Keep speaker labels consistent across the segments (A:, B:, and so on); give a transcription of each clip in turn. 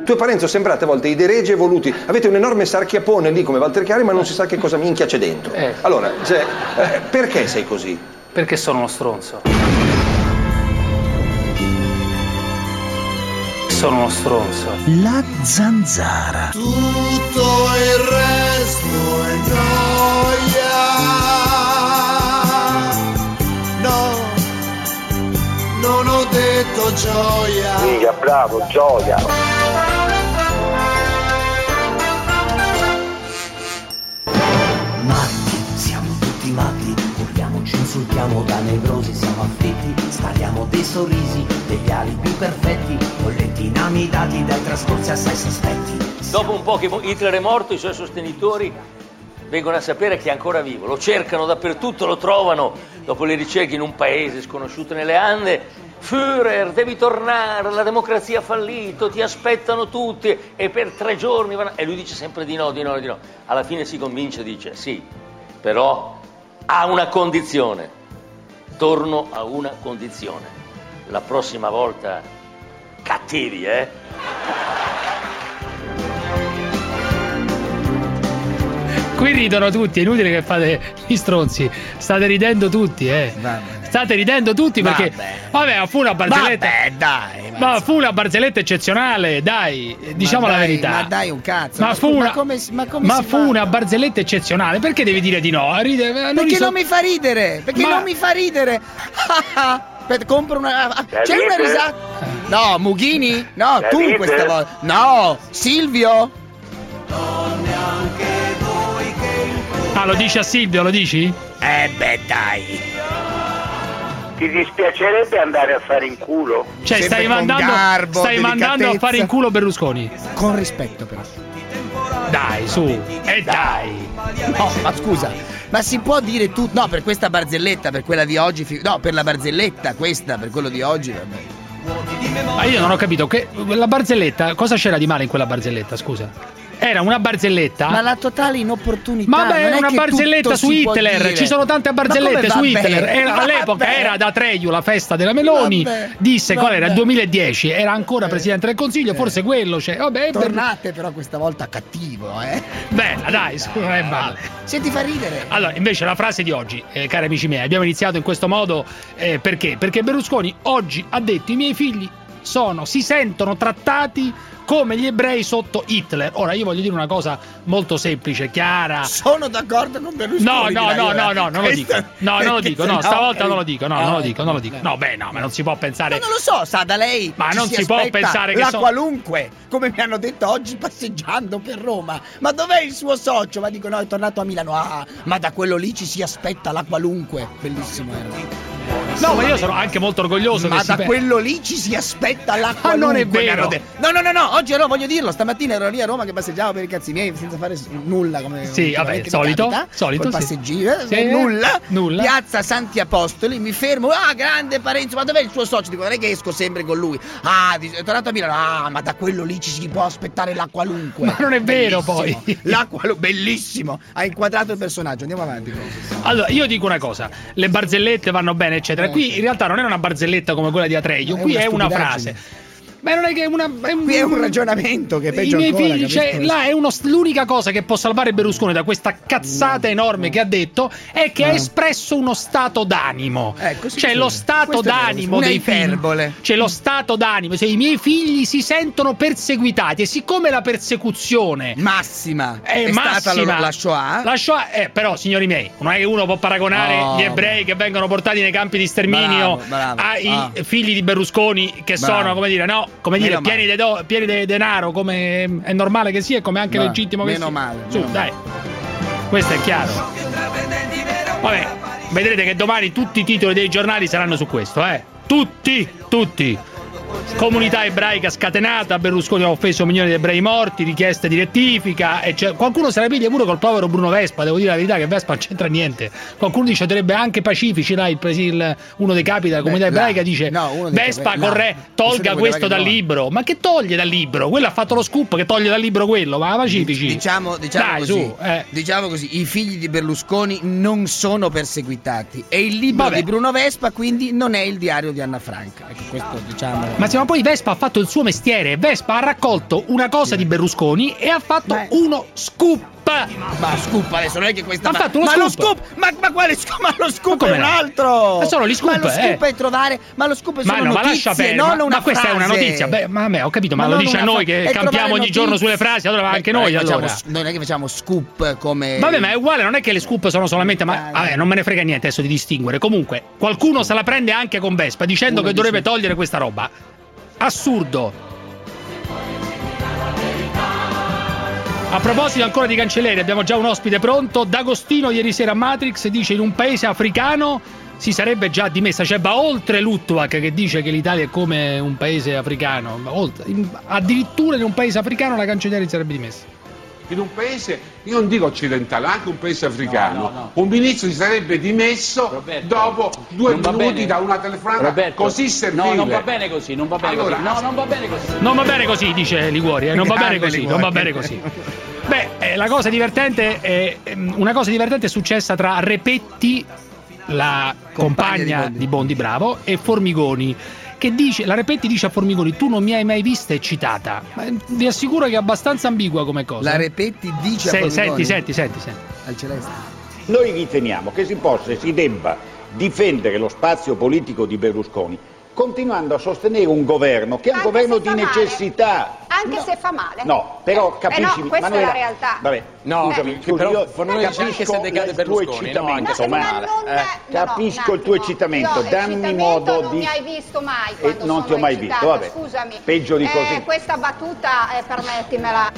A: Tu e Parenzo sembrate a volte i dei regi evoluti, avete un enorme sarchiapone lì come Walter Chiari, ma non si sa che cosa minchia c'è dentro. Allora, perché sei così?
B: Perché sono uno stronzo. Sono uno stronzo.
C: La zanzara.
D: Tutto il resto è gioia. No, non ho detto gioia.
E: Mica, bravo, gioia.
C: Matti, siamo tutti matti. Urliamoci, insultiamo da nevrosi, siamo affetti. Spariamo dei sorrisi, degli alibi perfetti. Bolletti inamidati dai trascorsi assai sospetti.
F: Dopo un po' che Hitler è morto, i suoi sostenitori vengono a sapere che è ancora vivo, lo cercano dappertutto, lo trovano dopo le ricerche in un paese sconosciuto nelle Ande. Führer, devi tornare, la democrazia ha fallito, ti aspettano tutti e per 3 giorni vanno... E lui dice sempre di no. Alla fine si convince, dice sì, però ha una condizione, torno a una condizione, la prossima volta cattivi,
G: Qui ridono tutti, è inutile che fate gli stronzi. State ridendo tutti, State ridendo tutti perché... Vabbè, ma fu una barzelletta.
H: Vabbè, dai.
G: Ma fu una barzelletta eccezionale, dai, diciamo la verità.
H: Ma dai un cazzo.
G: Ma fu una barzelletta eccezionale. Perché devi dire di no?
H: Perché non mi fa ridere. Perché non mi fa ridere. Compro una... C'è una risata. No, Mughini? No, tu questa volta. No, Silvio?
G: Ah, lo dici a Silvio, lo dici?
H: Beh, dai.
E: Ti dispiacerebbe andare a fare in culo?
G: Cioè, stai mandando a fare in culo Berlusconi?
H: Con rispetto, però.
G: Dai, su. Dai.
H: No, ma scusa. Ma si può dire tutto? No, per questa barzelletta, per quella di oggi. No, per la barzelletta, questa, per quello di oggi, vabbè.
G: Ma io non ho capito che la barzelletta, cosa c'era di male in quella barzelletta, scusa? Era una barzelletta.
H: Ma la totale inopportunità.
G: Ma beh, è una barzelletta su Hitler. Ci sono tante barzellette su Hitler. All'epoca era da Treiu la festa della Meloni. Disse qual era? Il 2010. Era ancora presidente del Consiglio. Forse quello c'è. Vabbè,
H: tornate però questa volta cattivo,
G: Bella, dai, non è male.
H: Se ti fa ridere.
G: Allora, invece la frase di oggi, cari amici miei, abbiamo iniziato in questo modo perché? Perché Berlusconi oggi ha detto: i miei figli si sentono trattati come gli ebrei sotto Hitler. Ora io voglio dire una cosa molto semplice, chiara.
H: Sono d'accordo con Berlusconi.
G: No, non lo dico. Non lo dico, stavolta non lo dico. No, beh, no, ma non si può pensare.
H: Ma non lo so, sa da lei.
G: Ma non si può pensare che
H: qualunque, come mi hanno detto oggi passeggiando per Roma. Ma dov'è il suo socio? Ma dico no, è tornato a Milano. Ah, ma da quello lì ci si aspetta la qualunque. Bellissimo era.
G: No, ma io sono anche molto orgoglioso.
H: Ma da quello lì ci si aspetta la qualunque.
G: Non è vero.
H: No, oggi ero, voglio dirlo, stamattina ero lì a Roma che passeggiavo per i cazzi miei senza fare nulla, come
G: sì, vabbè, solito
H: passeggino, nulla. Piazza Santi Apostoli, mi fermo, grande Parenzo, ma dov'è il suo socio? Dico, non è che esco sempre con lui. È tornato a Milano. Ma da quello lì ci si può aspettare la qualunque.
G: Ma non è vero, poi.
H: Bellissimo. Ha inquadrato il personaggio, andiamo avanti.
G: Allora, io dico una cosa, le barzellette vanno bene, eccetera. Qui in realtà non è una barzelletta come quella di Atreio, qui è una frase. Beh, non è che
H: qui è un ragionamento che è peggio
G: i miei
H: ancora,
G: figli, cioè, là è l'unica cosa che può salvare Berlusconi da questa cazzata enorme che ha detto è che ha espresso uno stato d'animo. Cioè lo stato d'animo dei figli. Cioè lo stato d'animo, cioè i miei figli si sentono perseguitati e siccome la persecuzione
H: massima è stata la Shoah.
G: La Shoah però, signori miei, non è che uno può paragonare gli ebrei che vengono portati nei campi di sterminio ai figli di Berlusconi che sono, come dire, pieni di denaro, come è normale che sia e come anche legittimo che sia. Dai, questo è chiaro. Vabbè, vedrete che domani tutti i titoli dei giornali saranno su questo, tutti. Comunità ebraica scatenata, Berlusconi ha offeso milioni di ebrei morti, richieste di rettifica, qualcuno se la piglia pure col povero Bruno Vespa, devo dire la verità che Vespa non c'entra niente. Qualcuno dice sarebbe anche pacifici, là uno dei capi della comunità ebraica dice Vespa tolga questo dal libro. Ma che toglie dal libro? Quello ha fatto lo scoop che toglie dal libro quello, ma pacifici.
H: Diciamo così, i figli di Berlusconi non sono perseguitati e il libro di Bruno Vespa quindi non è il diario di Anna Frank. Ecco, questo diciamo.
G: Ma poi Vespa ha fatto il suo mestiere. Vespa ha raccolto una cosa di Berlusconi e ha fatto uno scoop.
H: Ma scoop adesso non è che questa.
G: Ha fatto uno scoop.
H: Ma quale scoop? Ma lo scoop è un
G: no?
H: altro.
G: Ma sono gli scoop.
H: Ma lo scoop è trovare. Ma lo scoop è solo
G: notizie,
H: ma lascia bene, non una
G: ma questa
H: frase.
G: è una notizia. Beh, ma a me ho capito, ma lo dice a noi che campiamo ogni giorno sulle frasi, allora anche noi allora.
H: Non è che facciamo scoop come.
G: Vabbè, ma è uguale, non è che le scoop sono solamente. Ma vabbè, non me ne frega niente adesso di distinguere. Comunque, qualcuno se la prende anche con Vespa dicendo che dovrebbe togliere questa roba. Assurdo. A proposito ancora di cancelleri, abbiamo già un ospite pronto. D'Agostino ieri sera a Matrix dice in un paese africano si sarebbe già dimessa, cioè va oltre Luttwak che dice che l'Italia è come un paese africano, addirittura in un paese africano la cancelliera si sarebbe dimessa.
I: In un paese, io non dico occidentale, anche un paese africano, un ministro si sarebbe dimesso dopo 2 minuti da una telefonata così servile.
J: No, non va bene così, non va bene così. No, non va bene così.
G: Non va bene così, dice Liguori, non va bene così, non va bene così. Beh, la cosa divertente è una cosa divertente è successa tra Repetti, la compagna di Bondi Bravo, e Formigoni. Che dice, la Repetti dice a Formigoni: tu non mi hai mai vista eccitata. Ma vi assicuro che è abbastanza ambigua come cosa.
H: La Repetti dice a Formigoni.
G: Senti.
H: Al Celeste.
K: Noi riteniamo che si debba difendere lo spazio politico di Berlusconi continuando a sostenere un governo che è un governo di necessità.
L: Anche se fa male.
K: No, però capisci.
L: No, questa è la realtà.
K: Vabbè, scusami,
J: però anche se decade Berlusconi, no, anche se fa male.
K: Capisco il tuo eccitamento, dammi modo di.
L: Non mi hai visto mai quando
K: non ti ho mai visto, vabbè.
L: Scusami.
K: Peggio di così.
L: Questa battuta, permettimela.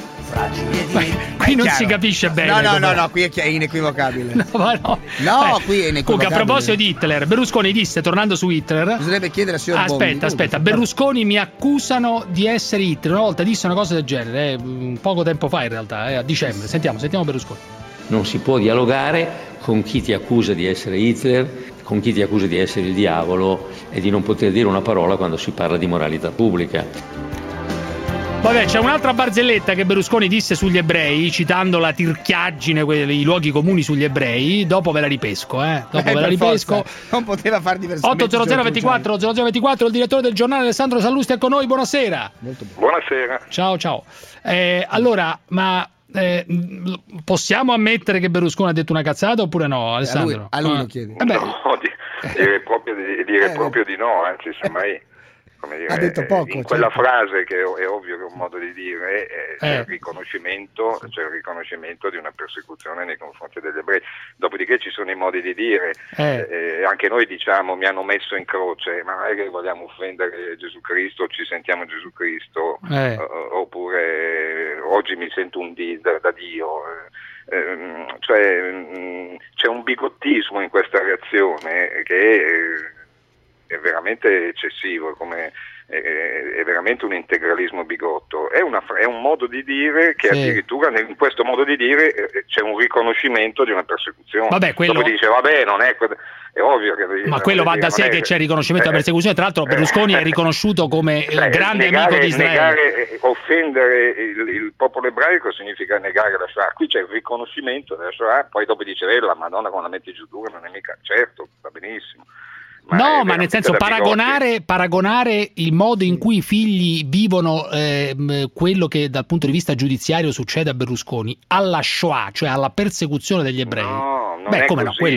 G: Qui non si capisce bene.
H: No, qui è inequivocabile.
G: No,
H: qui è inequivocabile.
G: Comunque, a proposito di Hitler, Berlusconi disse, tornando su Hitler,
H: bisognerebbe chiedere al signor Bondi.
G: Aspetta, Berlusconi mi accusano di essere Hitler. Una volta disse una cosa del genere, poco tempo fa in realtà, a dicembre. Sentiamo Berlusconi.
F: Non si può dialogare con chi ti accusa di essere Hitler, con chi ti accusa di essere il diavolo e di non poter dire una parola quando si parla di moralità pubblica.
G: Vabbè, c'è un'altra barzelletta che Berlusconi disse sugli ebrei, citando la tirchiaggine, i luoghi comuni sugli ebrei. Dopo ve la ripesco,
H: Forza. Non poteva far diversamente.
G: 80024, il direttore del giornale Alessandro Sallusti è con noi, buonasera.
M: Buonasera.
G: Ciao. Allora, ma possiamo ammettere che Berlusconi ha detto una cazzata oppure no, Alessandro?
H: A lui lo chiedi.
M: No, dire proprio di no, anzi semmai. Dire,
H: ha detto poco,
M: in quella frase che è ovvio che è un modo di dire, c'è il riconoscimento di una persecuzione nei confronti degli ebrei. Dopodiché ci sono i modi di dire, anche noi diciamo mi hanno messo in croce, ma non è che vogliamo offendere Gesù Cristo, ci sentiamo Gesù Cristo, oppure oggi mi sento un da Dio. C'è un bigottismo in questa reazione che è veramente eccessivo, è veramente un integralismo bigotto. È un modo di dire che addirittura in questo modo di dire c'è un riconoscimento di una persecuzione.
G: Vabbè, quello...
M: Dopo dice vabbè, non è ovvio che...
G: Ma quello va da sé che c'è riconoscimento della persecuzione. Tra l'altro Berlusconi è riconosciuto come il grande amico di Israele.
M: Offendere il popolo ebraico significa negare la Shoah. Qui c'è il riconoscimento della Shoah, poi dopo dice la Madonna quando la metti giù dura non è mica... Certo, va benissimo.
G: Ma nel senso paragonare il modo in cui i figli vivono quello che dal punto di vista giudiziario succede a Berlusconi alla Shoah, cioè alla persecuzione degli ebrei.
M: Non è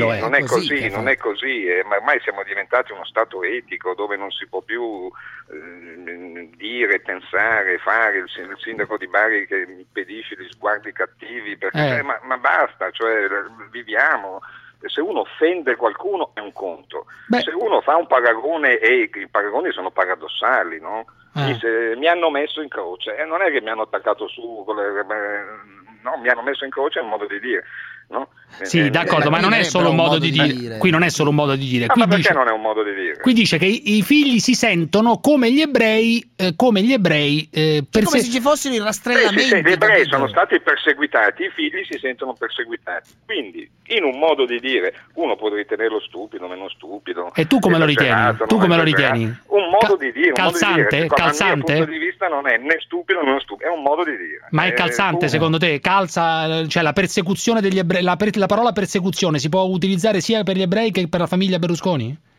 M: così, ma ormai siamo diventati uno stato etico dove non si può più dire, pensare, fare il sindaco di Bari che mi impedisce gli sguardi cattivi perché, ma basta, cioè viviamo. Se uno offende qualcuno è un conto. Se uno fa un paragone e i paragoni sono paradossali, no? Dice, mi hanno messo in croce e non è che mi hanno attaccato su no, mi hanno messo in croce è un modo di dire, no?
G: Sì, d'accordo, ma non è solo un modo di dire. Qui non è solo un modo di dire. Qui
M: ma perché non è un modo di dire?
G: Qui dice che i figli si sentono come gli ebrei, come
H: se ci fossero i rastrellamenti.
M: Gli ebrei sono stati perseguitati, i figli si sentono perseguitati. Quindi, in un modo di dire, uno può ritenerlo stupido, meno stupido.
G: E tu come lo ritieni?
M: Un modo di dire.
G: Calzante?
M: Dal mio punto di vista non è né stupido né non stupido, è un modo di dire.
G: Ma è calzante secondo te? Cioè la persecuzione degli ebrei, la parola persecuzione si può utilizzare sia per gli ebrei che per la famiglia Berlusconi?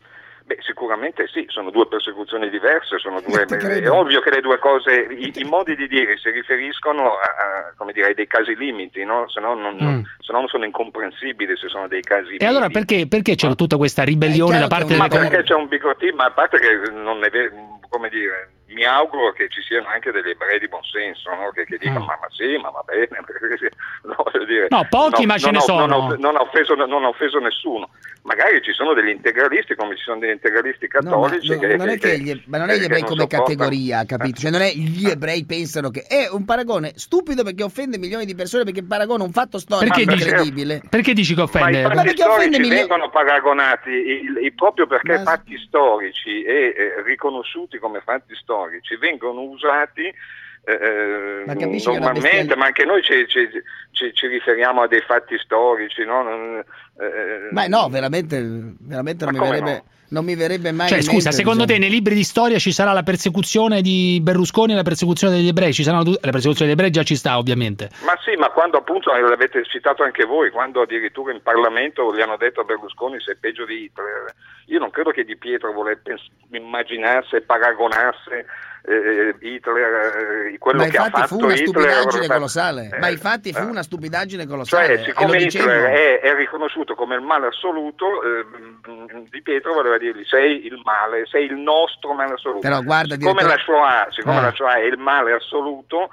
M: Beh, sicuramente sì, sono due persecuzioni diverse, sono due, è ovvio che le due cose, i modi di dire si riferiscono come dire, ai dei casi limiti, no? Se no non sono incomprensibili se sono dei casi limiti.
G: E allora perché c'è tutta questa ribellione da parte
M: Ma perché c'è un bigottismo, ma a parte che non è vero, come dire, mi auguro che ci siano anche degli ebrei di buon senso, no? Che dicono ma sì, ma va bene, no, voglio dire,
G: pochi ma ce ne sono.
M: Non ha offeso nessuno. Magari ci sono degli integralisti come ci sono degli integralisti cattolici
H: ma non è gli ebrei come categoria, capito? Cioè non è gli ebrei pensano che è un paragone stupido perché offende milioni di persone, perché paragona un fatto storico incredibile.
G: Perché dici che offende?
M: Ma i fatti storici vengono paragonati proprio perché fatti storici e riconosciuti come fatti storici vengono usati normalmente, ma anche noi ci riferiamo a dei fatti storici, no?
H: Ma no, veramente non mi verrebbe mai.
G: Cioè, scusa, secondo te nei libri di storia ci sarà la persecuzione di Berlusconi e la persecuzione degli ebrei? La persecuzione degli ebrei già ci sta, ovviamente.
M: Ma sì, ma quando appunto l'avete citato anche voi, quando addirittura in Parlamento gli hanno detto a Berlusconi sei peggio di Hitler. Io non credo che Di Pietro volesse immaginarsi e paragonasse Hitler, quello che ha fatto
H: Hitler. Ma infatti fu una stupidaggine colossale.
M: Cioè, siccome Hitler è riconosciuto come il male assoluto, Di Pietro voleva dirgli sei il male, sei il nostro male assoluto.
H: Però guarda,
M: siccome la Shoah è il male assoluto.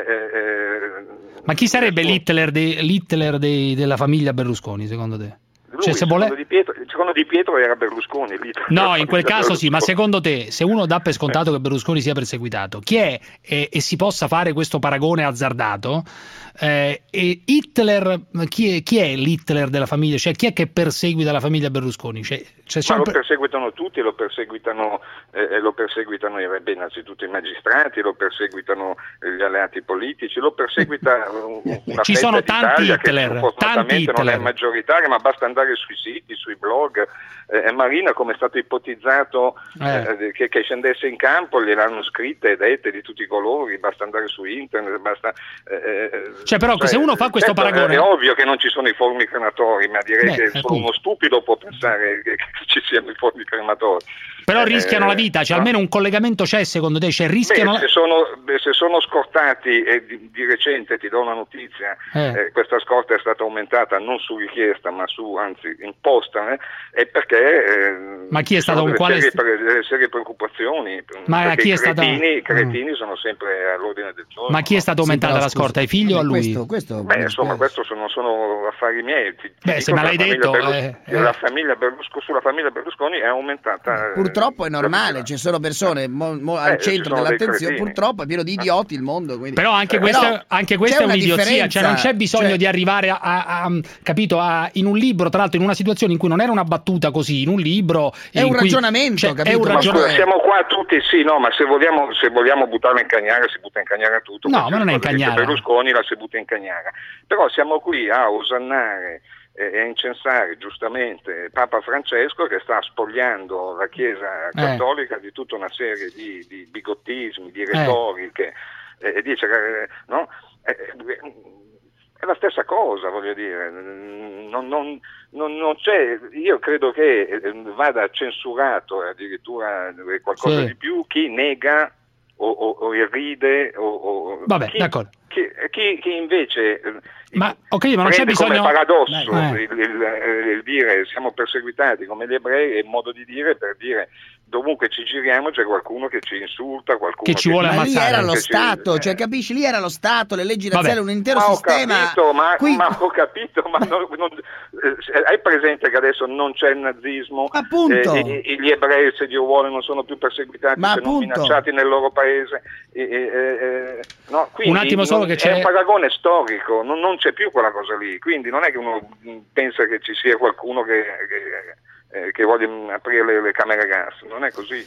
G: Ma chi sarebbe l'Hitler della famiglia Berlusconi, secondo te?
M: Lui, secondo Di Pietro era Berlusconi.
G: No, in quel caso sì, ma secondo te, se uno dà per scontato che Berlusconi sia perseguitato, chi è e si possa fare questo paragone azzardato, Hitler, chi è l'Hitler della famiglia? Cioè chi è che perseguita la famiglia Berlusconi?
M: Ma lo perseguitano tutti, lo perseguitano innanzitutto i magistrati, lo perseguitano gli alleati politici, lo perseguita una
G: ci sono tanti
M: Hitler, che fortunatamente non è maggioritaria, ma basta andare sui siti, sui blog. Marina, come è stato ipotizzato che scendesse in campo, gliel'hanno scritte e dette di tutti i colori, basta andare su internet, basta.
G: Cioè, però, se uno fa questo paragone.
M: È ovvio che non ci sono i forni crematori, ma direi che solo uno stupido può pensare che ci siano i forni crematori.
G: Però rischiano la vita, cioè almeno un collegamento c'è secondo te? Cioè, rischiano...
M: se sono scortati, e di recente ti do una notizia, questa scorta è stata aumentata non su richiesta ma anzi imposta, è perché
G: ma chi è stato
M: serie preoccupazioni,
G: ma chi è
M: i cretini sono sempre all'ordine del giorno.
G: Ma chi è stata aumentata la scorta? Ai figli o a lui?
H: Questo
M: non sono affari miei.
G: Se me l'hai detto,
M: la famiglia Berlusconi, sulla famiglia Berlusconi è aumentata.
H: Purtroppo è normale, ci sono persone al centro dell'attenzione, purtroppo è pieno di idioti il mondo. Quindi.
G: Però anche questa è un'idiozia, cioè non c'è bisogno di arrivare capito, in un libro, tra l'altro in una situazione in cui non era una battuta così, in un libro
H: è un ragionamento, capito?
M: È un ragionamento. Siamo qua tutti, sì, no, ma se vogliamo buttarla in cagnara si butta in cagnara tutto.
G: No, ma non è in cagnara.
M: Berlusconi la si butta in cagnara. Però siamo qui a osannare e a incensare giustamente Papa Francesco, che sta spogliando la Chiesa cattolica di tutta una serie di bigottismi, di retoriche, e dice no? È la stessa cosa, voglio dire, non c'è, io credo che vada censurato addirittura qualcosa di più chi nega o irride o
G: vabbè, d'accordo.
M: Chi invece
G: ma non c'è bisogno
M: come paradosso il dire siamo perseguitati come gli ebrei è un modo di dire per dire dovunque ci giriamo c'è qualcuno che ci insulta, qualcuno
G: che ci vuole ammazzare.
H: Ma lì era lo Stato, cioè capisci? Lì era lo Stato, le leggi razziali, un intero sistema.
M: Ho capito, ma hai presente che adesso non c'è il nazismo?
H: Appunto.
M: Gli ebrei, se Dio vuole, non sono più perseguitati, se non minacciati nel loro paese. No, quindi
G: un attimo solo che c'è.
M: È un paragone storico, non c'è più quella cosa lì, quindi non è che uno pensa che ci sia qualcuno che voglia aprire le camere gas, non è così.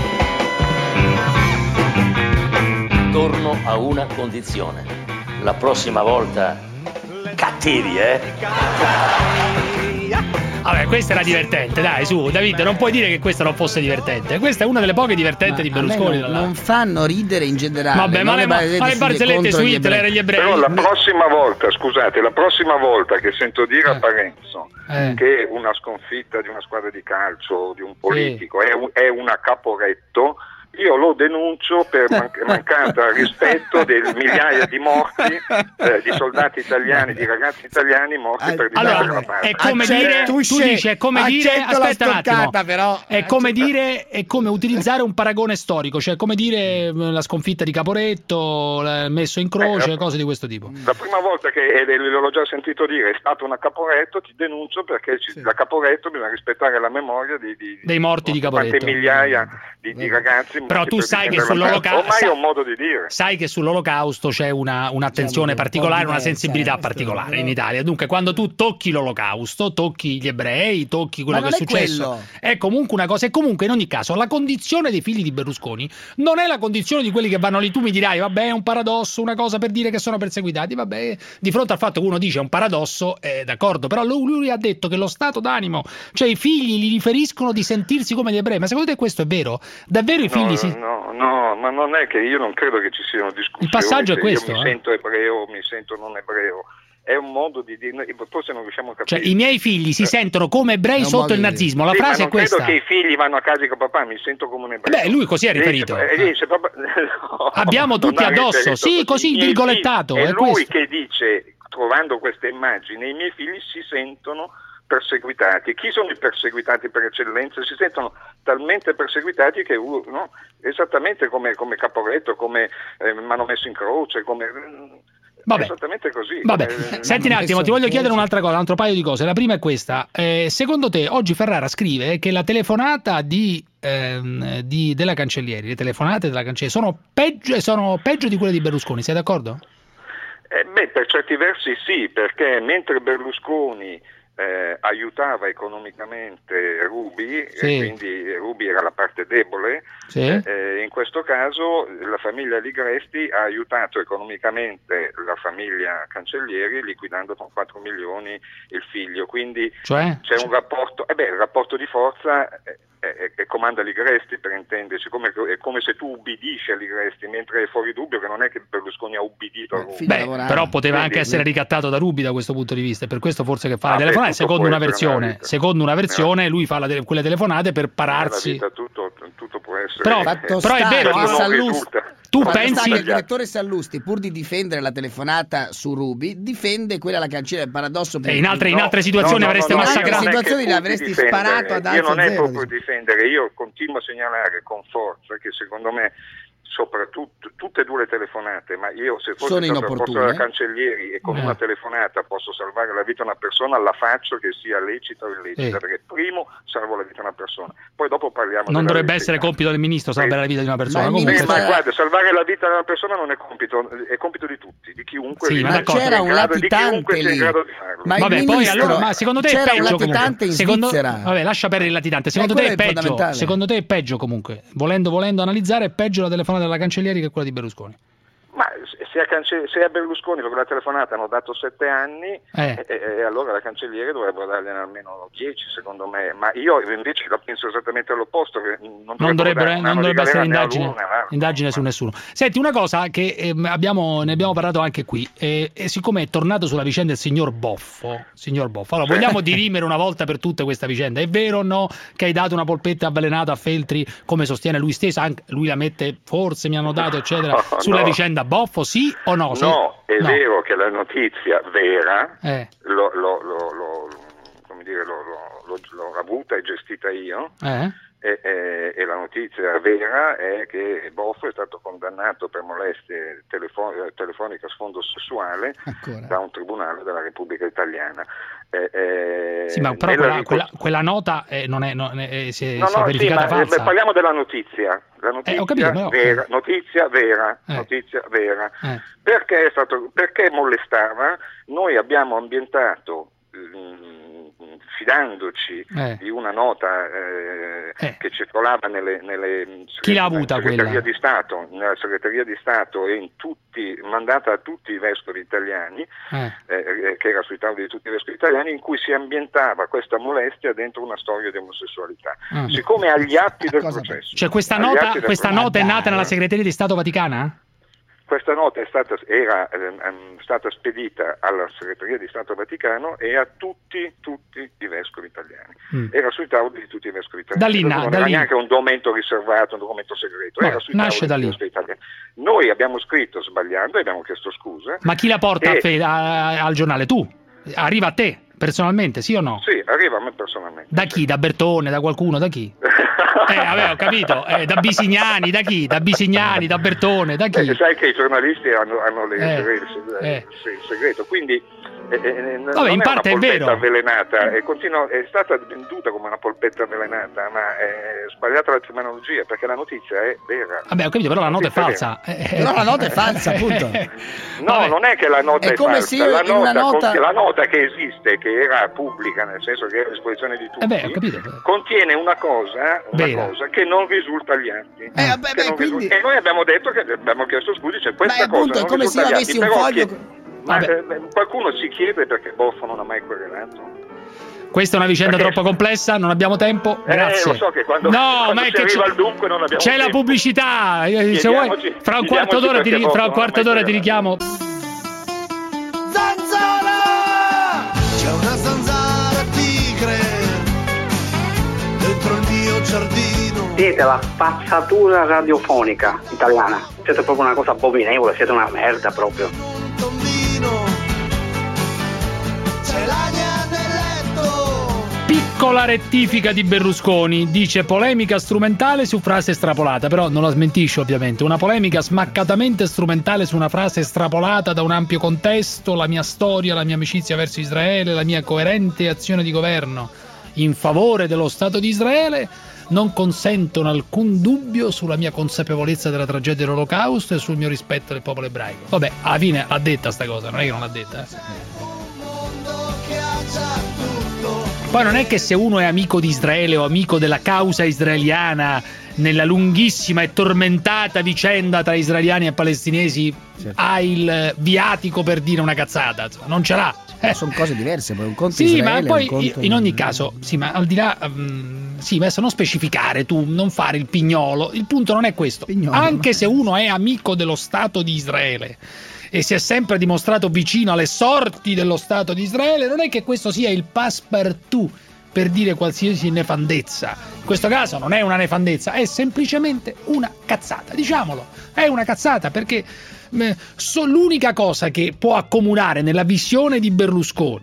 F: Torno a una condizione: la prossima volta cattivi,
G: Vabbè, questa era divertente, dai, su, Davide, non puoi dire che questa non fosse divertente. Questa è una delle poche divertenti di Berlusconi.
H: Non fanno ridere in generale.
G: Vabbè, ma le barzellette su Hitler e gli ebrei.
M: Però la prossima volta, scusate, che sento dire a Parenzo che una sconfitta di una squadra di calcio o di un politico è una Caporetto, io lo denuncio per mancanza rispetto delle migliaia di morti, di soldati italiani, di ragazzi italiani morti per difendere la patria.
G: È come dire, tu dici, è come dire, aspetta un attimo, però, è come dire, è come utilizzare un paragone storico, cioè come dire la sconfitta di Caporetto, messo in croce, cose di questo tipo.
M: La prima volta che l'ho già sentito dire è stata una Caporetto, ti denuncio perché la Caporetto bisogna rispettare la memoria dei
G: morti di Caporetto.
M: Quante migliaia di ragazzi.
G: Però tu sai che sull'olocausto
M: ormai è un modo di dire.
G: Sai che sull'olocausto c'è un'attenzione particolare, una sensibilità particolare in Italia. Dunque, quando tu tocchi l'olocausto, tocchi gli ebrei, tocchi quello che è successo, è comunque una cosa. E comunque, in ogni caso, la condizione dei figli di Berlusconi non è la condizione di quelli che vanno lì. Tu mi dirai, vabbè, è un paradosso, una cosa per dire che sono perseguitati. Vabbè, di fronte al fatto che uno dice è un paradosso, d'accordo. Però lui ha detto che lo stato d'animo, cioè i figli gli riferiscono di sentirsi come gli ebrei. Ma secondo te questo è vero? Davvero i figli
M: No, ma non è che io non credo che ci siano discussioni.
G: Il passaggio è questo.
M: Io mi sento ebreo, mi sento non ebreo. È un modo di dire, forse non riusciamo a capire.
G: Cioè, i miei figli si sentono come ebrei sotto il nazismo. La frase è questa.
M: Non credo che i figli vanno a casa con papà, mi sento come un ebreo.
G: Beh, lui così ha riferito. Abbiamo tutti addosso. Sì, così virgolettato.
M: È lui che dice, trovando queste immagini, i miei figli si sentono perseguitati. Chi sono i perseguitati per eccellenza? Si sentono talmente perseguitati che esattamente come Caporetto, come mi hanno messo in croce, come
G: Vabbè.
M: Esattamente così.
G: Vabbè. Senti un attimo, ti voglio chiedere un'altra cosa, un altro paio di cose. La prima è questa. Secondo te, oggi Ferrara scrive che la telefonata della Cancellieri, le telefonate della Cancellieri sono peggio di quelle di Berlusconi, sei d'accordo?
M: Per certi versi sì, perché mentre Berlusconi aiutava economicamente Ruby, e quindi Ruby era la parte debole, in questo caso la famiglia Ligresti ha aiutato economicamente la famiglia Cancellieri liquidando con 4 milioni il figlio, quindi c'è un rapporto, il rapporto di forza è comanda Ligresti, per intenderci, è come se tu ubbidisci a Ligresti, mentre è fuori dubbio che non è che Berlusconi ha ubbidito a Ruby.
G: Però poteva anche essere ricattato da Ruby da questo punto di vista, e per questo forse che fa la telefonata, secondo una versione lui fa quelle telefonate per pararsi.
M: Nella vita tutto può essere.
G: Però è vero che tu pensi
H: che il direttore Sallusti, pur di difendere la telefonata su Ruby, difende quella alla Cancelliera, il paradosso.
G: In altre situazioni avreste massacrato.
H: In altre situazioni l'avresti sparato ad alzo zero.
M: Io non è proprio difendere, io continuo a segnalare con forza che secondo me soprattutto tutte e due le telefonate, ma io se fossi stato al posto della Cancellieri e con una telefonata posso salvare la vita di una persona, la faccio che sia lecita o illecita, perché primo salvo la vita di una persona, poi dopo parliamo.
G: Non dovrebbe essere compito del ministro salvare la vita di una persona.
M: Ma guarda, salvare la vita di una persona non è compito, è compito di tutti, di chiunque.
H: Ma c'era un latitante lì.
G: Ma vabbè, poi allora, ma secondo te è peggio
H: un latitante in Svizzera.
G: Vabbè, lascia perdere il latitante. Secondo te è peggio? Secondo te è peggio comunque? Volendo analizzare, è peggio la telefonata della Cancellieri che quella di Berlusconi?
M: Ma se a Berlusconi per quella telefonata hanno dato 7 anni, e allora la Cancellieri dovrebbero dargliene almeno 10, secondo me. Ma io invece la penso esattamente all'opposto, che non dovrebbe
G: essere indagine su nessuno. Senti, una cosa che ne abbiamo parlato anche qui, e siccome è tornato sulla vicenda del signor Boffo, allora vogliamo dirimere una volta per tutte questa vicenda? È vero o no che hai dato una polpetta avvelenata a Feltri, come sostiene lui stesso, anche lui la mette, forse mi hanno dato, eccetera, sulla vicenda Boffo, sì o no?
M: No, è vero che la notizia vera l'ho avuta e gestita io, e la notizia vera è che Boffo è stato condannato per molestie telefoniche a sfondo sessuale da un tribunale della Repubblica Italiana.
G: Sì, ma però quella nota si è verificata falsa.
M: Parliamo della notizia. La notizia vera. Perché molestava? Noi abbiamo ambientato fidandoci di una nota che circolava nelle
G: Chi l'ha avuta
M: nella segreteria di Stato e mandata a tutti i vescovi italiani, che era sui tavoli di tutti i vescovi italiani, in cui si ambientava questa molestia dentro una storia di omosessualità. Siccome agli atti del processo,
G: cioè questa nota è nata nella segreteria di Stato Vaticana?
M: Questa nota era stata spedita alla segreteria di Stato Vaticano e a tutti i vescovi italiani. Era sui tavoli di tutti i vescovi italiani. Non era neanche un documento riservato, un documento segreto. Era sui tavoli dei vescovi italiani. Noi abbiamo scritto sbagliando e abbiamo chiesto scusa.
G: Ma chi la porta al giornale? Tu? Arriva a te? Personalmente, sì o no?
M: Sì, arriva a me personalmente.
G: Da chi? Da Bertone? Da qualcuno? Da chi? Vabbè, ho capito. Da Bisignani? Da chi? Da Bisignani? Da Bertone? Da chi?
M: Sai che i giornalisti hanno il segreto, quindi
G: vabbè, in parte è vero.
M: Avvelenata, è stata venduta come una polpetta avvelenata, ma è sbagliata la terminologia, perché la notizia è vera.
G: Vabbè, ho capito, però la nota è falsa.
H: Però la nota è falsa, appunto.
M: No, non è che la nota è falsa. La nota che esiste, che era pubblica, nel senso che era a disposizione di tutti, contiene una cosa che non risulta agli atti. E noi abbiamo detto che abbiamo chiesto scusi, cioè questa cosa non risulta agli atti. Però qualcuno si chiede perché Boffo non ha mai querelato.
G: Questa è una vicenda troppo complessa, non abbiamo tempo. Grazie.
M: Lo so che quando si arriva al dunque non abbiamo tempo.
G: C'è la pubblicità. Se vuoi, fra un quarto d'ora ti richiamo.
D: Zanzara! C'è una zanzara tigre dentro il mio giardino.
N: Siete la spazzatura radiofonica italiana. Siete proprio una cosa abominevole, siete una merda proprio.
D: C'è l'aria nel letto.
G: Piccola rettifica di Berlusconi, dice polemica strumentale su frase estrapolata, però non la smentisce ovviamente, una polemica smaccatamente strumentale su una frase estrapolata da un ampio contesto, la mia storia, la mia amicizia verso Israele, la mia coerente azione di governo in favore dello Stato di Israele non consentono alcun dubbio sulla mia consapevolezza della tragedia dell'Olocausto e sul mio rispetto del popolo ebraico. Vabbè, alla fine l'ha detta sta cosa, non è che non l'ha detta. Poi non è che se uno è amico di Israele o amico della causa israeliana nella lunghissima e tormentata vicenda tra israeliani e palestinesi ha il viatico per dire una cazzata, non ce l'ha.
H: Sono cose diverse, poi un conto
G: sì,
H: Israele,
G: ma poi
H: un conto
G: in ogni caso, sì, ma al di là, sì, adesso non specificare, tu non fare il pignolo, il punto non è questo. Anche se uno è amico dello Stato di Israele e si è sempre dimostrato vicino alle sorti dello Stato di Israele, non è che questo sia il passepartout per dire qualsiasi nefandezza. In questo caso non è una nefandezza, è semplicemente una cazzata, diciamolo, è una cazzata, perché l'unica cosa che può accomunare nella visione di Berlusconi,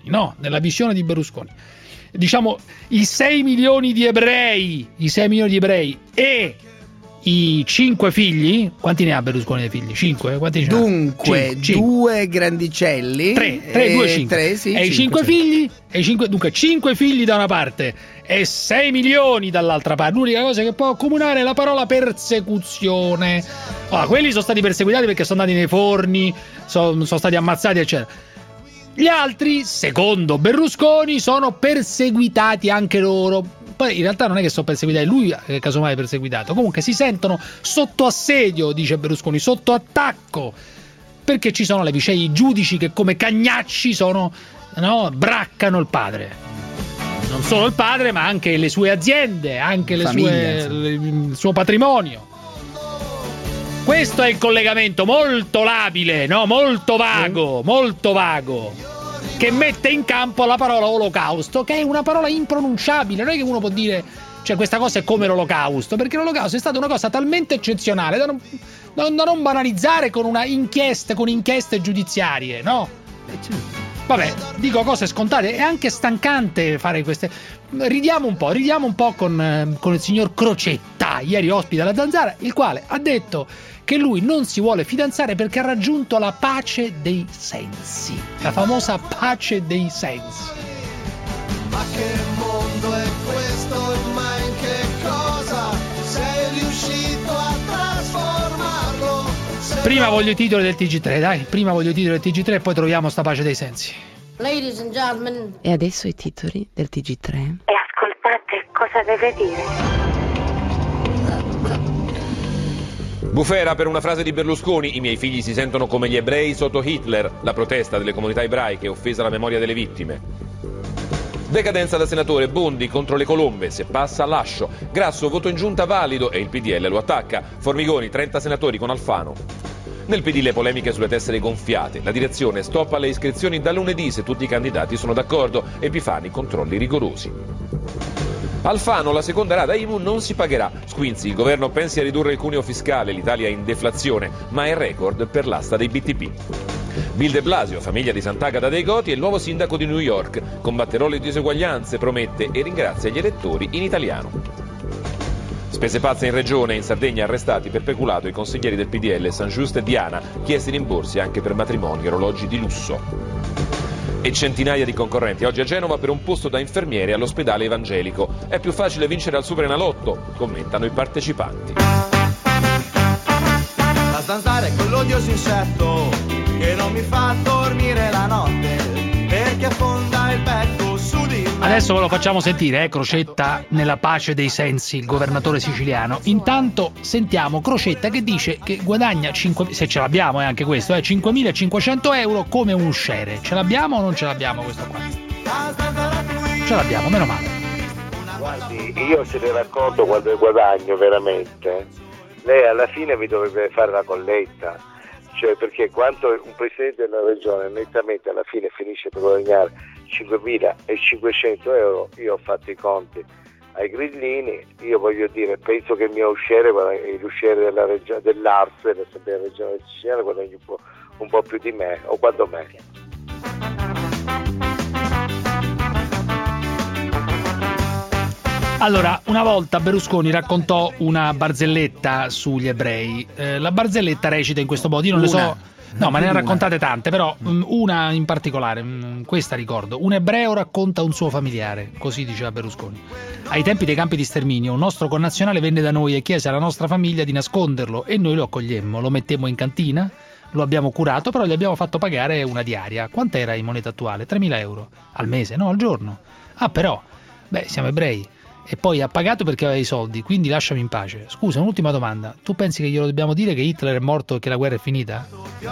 G: diciamo i 6 milioni di ebrei e i 5 figli, quanti ne ha Berlusconi di figli? 5? Quanti ne
H: Dunque, 2 grandicelli,
G: 2, 5.
H: Sì,
G: e 5 figli? Dunque 5 figli da una parte e 6 milioni dall'altra parte. L'unica cosa che può accomunare è la parola persecuzione. Quelli sono stati perseguitati perché sono andati nei forni, sono stati ammazzati, eccetera. Gli altri, secondo Berlusconi, sono perseguitati anche loro. Poi in realtà non è che sono perseguitati, lui casomai è perseguitato. Comunque si sentono sotto assedio, dice Berlusconi, sotto attacco, perché ci sono le vicende, i giudici che come cagnacci braccano il padre. Non solo il padre, ma anche le sue aziende, anche il suo patrimonio. Questo è il collegamento molto labile, molto vago, che mette in campo la parola olocausto, che è una parola impronunciabile. Non è che uno può dire, cioè, questa cosa è come l'olocausto, perché l'olocausto è stata una cosa talmente eccezionale da non banalizzare con inchieste giudiziarie, no? Vabbè, dico cose scontate, è anche stancante fare queste. Ridiamo un po' con il signor Crocetta, ieri ospite alla Zanzara, il quale ha detto che lui non si vuole fidanzare perché ha raggiunto la pace dei sensi, la famosa pace dei sensi.
D: Ma che mondo è questo? Ma in che cosa sei riuscito a trasformarlo?
G: Prima voglio i titoli del TG3, dai, e poi troviamo sta pace dei sensi.
O: Ladies and gentlemen.
P: E adesso i titoli del TG3.
Q: E ascoltate cosa deve dire.
R: Bufera per una frase di Berlusconi: i miei figli si sentono come gli ebrei sotto Hitler. La protesta delle comunità ebraiche offesa la memoria delle vittime. Decadenza da senatore, Bondi contro le colombe, se passa lascio. Grasso, voto in giunta valido e il PDL lo attacca. Formigoni, 30 senatori con Alfano. Nel PD le polemiche sulle tessere gonfiate. La direzione stoppa le iscrizioni da lunedì se tutti i candidati sono d'accordo. Epifani, controlli rigorosi. Alfano, la seconda rata IMU non si pagherà. Squinzi, il governo pensi a ridurre il cuneo fiscale, l'Italia è in deflazione, ma è record per l'asta dei BTP. Bill de Blasio, famiglia di Sant'Agata dei Goti, è il nuovo sindaco di New York. Combatterò le diseguaglianze, promette, e ringrazia gli elettori in italiano. Spese pazze in regione, in Sardegna arrestati per peculato i consiglieri del PDL San Giusto e Diana, chiesti rimborsi anche per matrimoni e orologi di lusso. E centinaia di concorrenti oggi a Genova per un posto da infermiere all'ospedale evangelico. È più facile vincere al Superenalotto, commentano i partecipanti.
D: La zanzara è quell'odioso insetto che non mi fa dormire la notte, perché affonda il becco su di me.
G: Adesso ve lo facciamo sentire, Crocetta nella pace dei sensi, il governatore siciliano. Intanto sentiamo Crocetta che dice che guadagna 5, se ce l'abbiamo è anche questo, 5.500 euro come un usciere. Ce l'abbiamo o non ce l'abbiamo questo qua? Ce l'abbiamo, meno male.
E: Guardi, io se le racconto quando guadagno veramente, lei alla fine mi dovrebbe fare la colletta, cioè perché quanto un presidente della regione nettamente alla fine finisce per guadagnare 5.500 euro, io ho fatto i conti ai grillini, io voglio dire, penso che il mio usciere, l'usciere della regione, dell'Ars, della regione siciliana, guadagni un po' più di me, o quanto me.
G: Allora, una volta Berlusconi raccontò una barzelletta sugli ebrei. La barzelletta recita in questo modo, io non le so. No, ma ne ha raccontate tante, però una in particolare, questa ricordo. Un ebreo racconta un suo familiare, così diceva Berlusconi. Ai tempi dei campi di sterminio, un nostro connazionale venne da noi e chiese alla nostra famiglia di nasconderlo e noi lo accogliemmo, lo mettemmo in cantina, lo abbiamo curato, però gli abbiamo fatto pagare una diaria. Quant'era in moneta attuale? 3.000 euro al mese, no, al giorno. Ah, però, siamo ebrei. E poi ha pagato perché aveva i soldi, quindi lasciami in pace. Scusa, un'ultima domanda. Tu pensi che glielo dobbiamo dire che Hitler è morto e che la guerra è finita?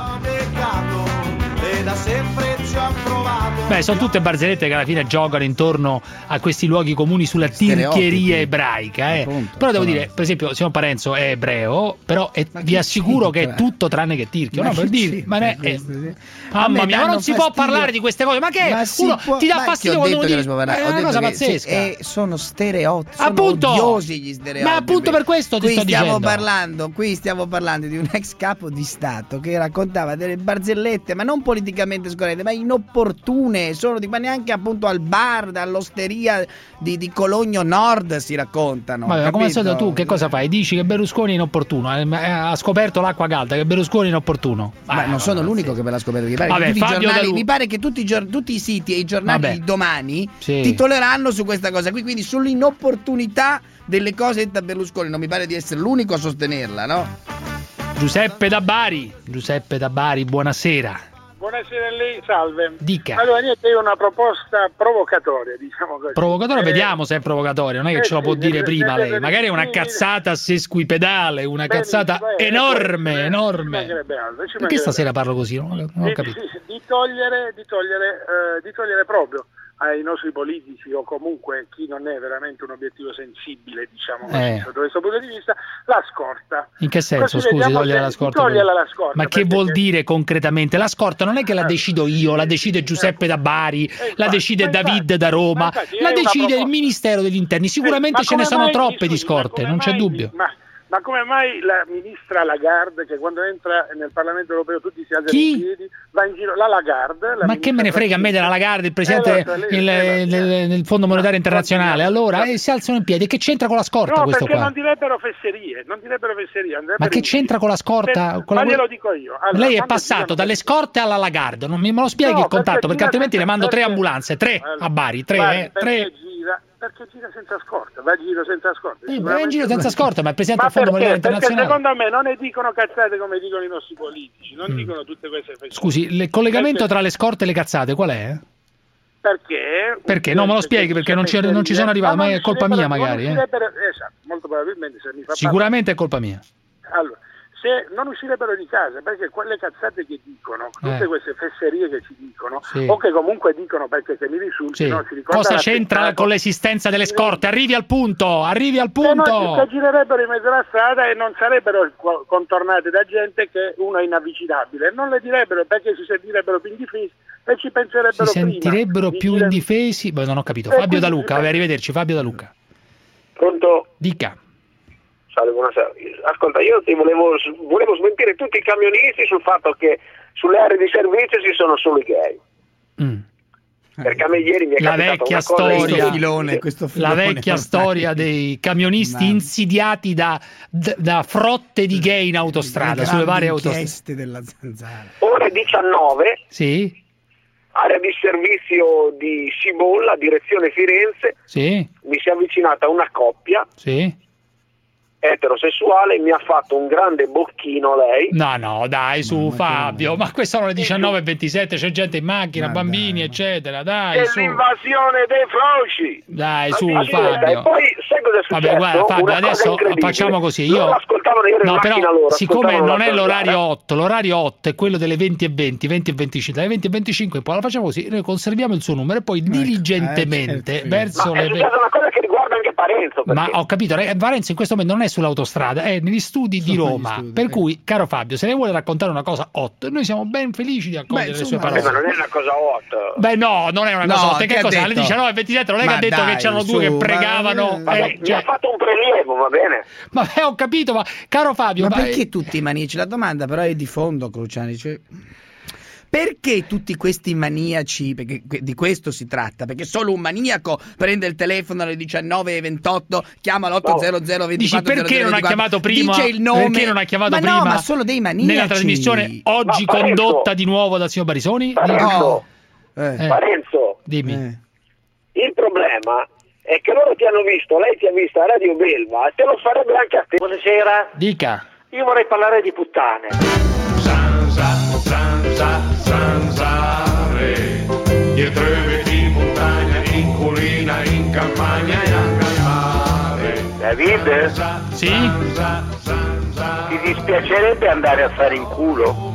G: Sono tutte barzellette che alla fine giocano intorno a questi luoghi comuni sulla tirchieria ebraica. Però devo dire, per esempio, signor Parenzo è ebreo, però vi assicuro che è tutto tranne che tirchio. No, per dire, mamma mia, ma non si può parlare di queste cose. Ma che uno ti dà fastidio quando uno dice? È una cosa pazzesca.
H: Sono stereotipi,
G: appunto,
H: sono odiosi gli stereotipi.
G: Ma appunto per questo ti sto dicendo.
H: Qui stiamo parlando di un ex capo di Stato che raccontava delle barzellette, ma non politicamente scorrette, ma inopportune, ma neanche appunto al bar, all'osteria di Cologno Nord si raccontano.
G: Ma come al solito tu che cosa fai? Dici che Berlusconi è inopportuno, ha scoperto l'acqua calda, che Berlusconi è inopportuno.
H: Ma non sono l'unico che me l'ha scoperto. Mi pare che tutti i siti e i giornali di domani titoleranno su questa cosa qui, quindi sull'inopportunità delle cose da Berlusconi. Non mi pare di essere l'unico a sostenerla, no?
G: Giuseppe da Bari, buonasera.
S: Buonasera a lei, salve.
G: Dica.
S: Allora, niente, è una proposta provocatoria, diciamo così.
G: Provocatoria, vediamo se è provocatoria, non è che ce lo può dire prima lei. Magari è una cazzata a sesquipedale, una cazzata enorme. Perché stasera parlo così? Non ho capito.
S: Di togliere proprio ai nostri politici o comunque chi non è veramente un obiettivo sensibile, diciamo così, sotto questo punto di vista, la scorta.
G: In che senso, scusi, togliere la scorta? Ma che vuol dire concretamente? La scorta non è che la decido io, la decide Giuseppe da Bari, la decide David da Roma, la decide il Ministero degli Interni. Sicuramente ce ne sono troppe di scorte, non c'è dubbio.
S: Ma come mai la ministra Lagarde, che quando entra nel Parlamento europeo tutti si alzano in piedi, va in giro, la Lagarde...
G: Ma che me ne frega a me della Lagarde, il presidente del Fondo Monetario Internazionale, allora si alzano in piedi, che c'entra con la scorta questo qua?
S: No, perché non direbbero fesserie.
G: Ma che c'entra con la scorta?
S: Ma glielo dico io. Allora,
G: lei è passato dalle scorte alla Lagarde, non me lo spieghi il contatto, perché altrimenti le mando 3 ambulanze, 3 a Bari, 3.
S: Perché gira senza scorta, va in giro senza scorta.
G: Va in giro senza scorta, ma il Presidente del Fondo Monetario Internazionale...
S: Perché secondo me non ne dicono cazzate come dicono i nostri politici, non dicono tutte queste fesserie.
G: Scusi, il collegamento tra le scorte e le cazzate qual è? Perché? No, me lo spieghi, perché non ci sono arrivato, ma è colpa mia magari.
S: Esatto, molto probabilmente se mi fa
G: sicuramente è colpa mia.
S: Allora, se non uscirebbero di casa, perché quelle cazzate che dicono, tutte queste fesserie che ci dicono, o che comunque dicono perché se mi risulti, no, si ricorda
G: cosa c'entra con l'esistenza delle scorte? Arrivi al punto!
S: Che girerebbero in mezzo alla strada e non sarebbero contornate da gente che uno è inavicinabile, non le direbbero perché si sentirebbero più indifesi e ci penserebbero
G: prima. Si sentirebbero più indifesi? Beh, non ho capito. Fabio Da Luca, arrivederci, Fabio Da Luca.
O: Pronto?
G: Dica.
O: Salve, buonasera. Ascolta, io ti volevo smentire tutti i camionisti sul fatto che sulle aree di servizio ci sono solo i gay. Perché a me ieri mi è capitato una cosa
H: questo filone,
G: la vecchia storia dei camionisti insidiati da frotte di gay in autostrada, sulle varie autostrade.
H: Della Zanzara.
O: Ore 19.
G: Sì.
O: Area di servizio di Cibolla, direzione Firenze.
G: Sì.
O: Mi si è avvicinata una coppia.
G: Sì.
O: Eterosessuale, mi ha fatto un grande bocchino lei.
G: No, dai, su Fabio, ma queste sono le 19:27, c'è gente in macchina, bambini, eccetera, dai.
O: È l'invasione dei froci.
G: Dai, su Fabio.
O: E poi sai cosa è successo?
G: Vabbè, guarda, Fabio, adesso facciamo così. Io però, siccome non è l'orario 8, l'orario 8 è quello delle 20:20, 20:25, dalle 20:25 poi la facciamo così, noi conserviamo il suo numero e poi diligentemente verso le...
O: È successa una cosa che riguarda anche Parenzo.
G: Ma ho capito, Parenzo in questo momento non è sull'autostrada, è negli studi di Roma, per cui, caro Fabio, se lei vuole raccontare una cosa hot, noi siamo ben felici di accogliere le sue parole.
O: Ma non è una cosa hot.
G: Beh no, non è una cosa hot, che cos'è? Alle 19:27 non è che ha detto che c'erano due che pregavano.
O: Mi ha fatto un prelievo, va bene?
G: Ma ho capito, ma caro Fabio...
H: Ma perché tutti i maniaci? La domanda però è di fondo, Cruciani, cioè... Perché tutti questi maniaci, perché di questo si tratta, perché solo un maniaco prende il telefono alle 19:28, chiama l'800
G: Dici perché non ha chiamato prima?
H: Dice il nome.
G: Perché non ha chiamato prima?
H: No, ma solo dei maniaci.
G: Nella trasmissione oggi condotta di nuovo dal signor Barisoni?
O: Parenzo,
G: dimmi.
O: Il problema è che loro ti hanno visto, lei ti ha visto a Radio Belva e te lo farebbe anche a te. Buonasera.
G: Dica.
O: Io vorrei parlare di puttane.
I: Zanzare, dietro i vecchi in montagna, in collina, in campagna e anche al mare.
O: David?
G: Sì?
O: Ti dispiacerebbe andare a fare in culo?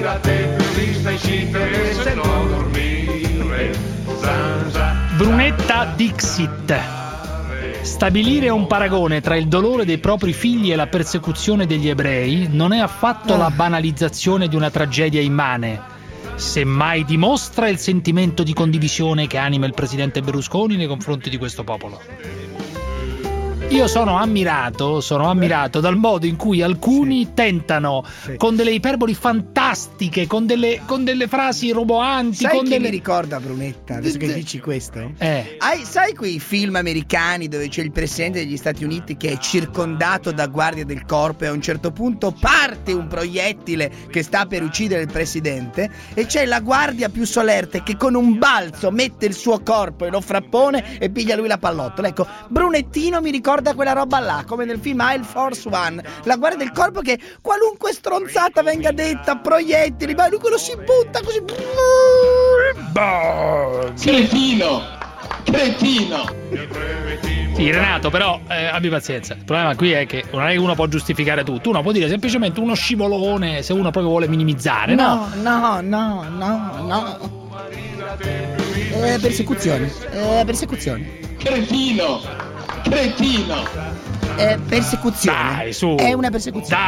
G: Brunetta Dixit. Stabilire un paragone tra il dolore dei propri figli e la persecuzione degli ebrei non è affatto la banalizzazione di una tragedia immane, semmai dimostra il sentimento di condivisione che anima il presidente Berlusconi nei confronti di questo popolo. Io sono ammirato dal modo in cui alcuni tentano con delle iperboli fantastiche, con delle frasi roboanti.
H: Sai che mi ricorda Brunetta, adesso che dici questo? Sai quei film americani dove c'è il presidente degli Stati Uniti che è circondato da guardie del corpo e a un certo punto parte un proiettile che sta per uccidere il presidente e c'è la guardia più solerte che con un balzo mette il suo corpo e lo frappone e piglia lui la pallottola. Ecco, Brunettino mi ricorda quella roba là, come nel film Air Force One, la guardia del corpo che qualunque stronzata venga detta, proiettili, ma lui quello si butta così. Cretino.
G: Sì, Renato, però abbi pazienza. Il problema qui è che non è che uno può giustificare tutto. Uno può dire semplicemente uno scivolone se uno proprio vuole minimizzare, no?
H: Persecuzione.
G: Cretino.
H: Persecuzione.
G: Dai, su.
H: È una persecuzione.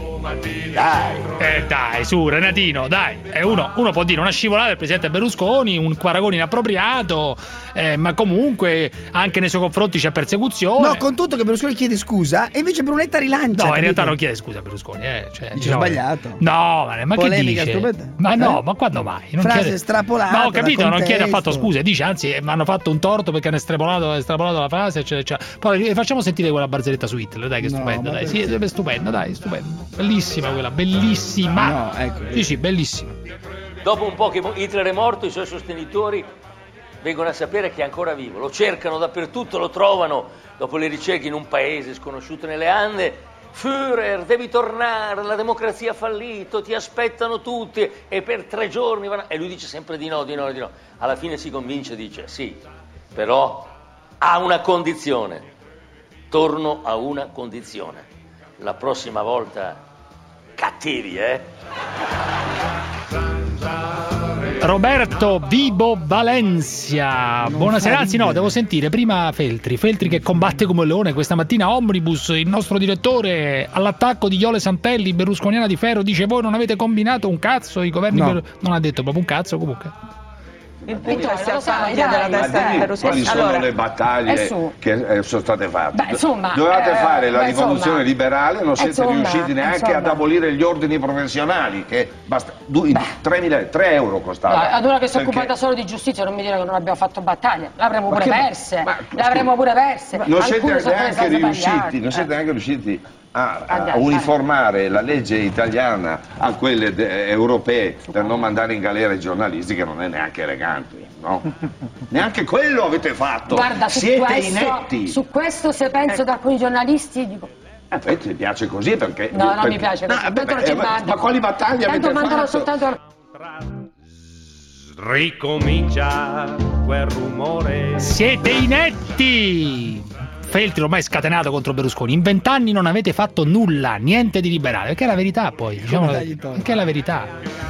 G: Dai, su, Renatino, dai. Uno può dire una scivolata del presidente Berlusconi, un paragone inappropriato, ma comunque anche nei suoi confronti c'è persecuzione.
H: No, con tutto che Berlusconi chiede scusa e invece Brunetta rilancia.
G: No, in realtà non chiede scusa a Berlusconi,
H: dice sbagliato.
G: No, ma
H: polemica
G: che dice? Ma no, ma quando mai? Non
H: frase
G: chiede...
H: estrapolata.
G: Ma ho capito, non chiede affatto scuse, dice anzi mi hanno fatto un torto perché hanno estrapolato la frase, eccetera. Poi facciamo sentire quella barzelletta su Hitler, dai, che stupenda, dai. Sì, è stupenda, dai, stupenda. Bellissima quella, bellissima.
H: No, ecco.
G: Sì, bellissima.
F: Dopo un po' che Hitler è morto, i suoi sostenitori vengono a sapere che è ancora vivo. Lo cercano dappertutto, lo trovano dopo le ricerche in un paese sconosciuto nelle Ande Führer, devi tornare, la democrazia ha fallito, ti aspettano tutti e per 3 giorni vanno... E lui dice sempre di no. Alla fine si convince e dice sì, però ha una condizione. Torno a una condizione. La prossima volta cattivi,
G: Roberto Vibo Valencia, buonasera. Anzi no, devo sentire prima Feltri che combatte come un leone questa mattina. Omnibus, il nostro direttore, all'attacco di Iole Santelli, berlusconiana di ferro, dice voi non avete combinato un cazzo, i governi non ha detto proprio un cazzo comunque.
T: Il punto è se della destra
U: quali sono le battaglie che sono state fatte? Dovevate fare la rivoluzione liberale, non siete riusciti neanche ad abolire gli ordini professionali che basta 3 euro costava.
T: Ad una che si è occupata solo di giustizia non mi dire che non abbiamo fatto battaglie, l'avremmo pure perse.
U: Non siete neanche riusciti a uniformare la legge italiana a quelle europee per non mandare in galera i giornalisti, che non è neanche elegante, no? Neanche quello avete fatto.
T: Guarda,
U: siete inetti.
T: Su questo se penso da alcuni giornalisti dico
U: ti piace così perché
T: non mi piace
U: ma quali battaglie avete fatto?
T: Soltanto...
V: Ricomincia quel rumore.
G: Siete inetti. Feltri ormai scatenato contro Berlusconi. In 20 anni non avete fatto nulla, niente di liberale, perché è la verità poi, perché è la verità.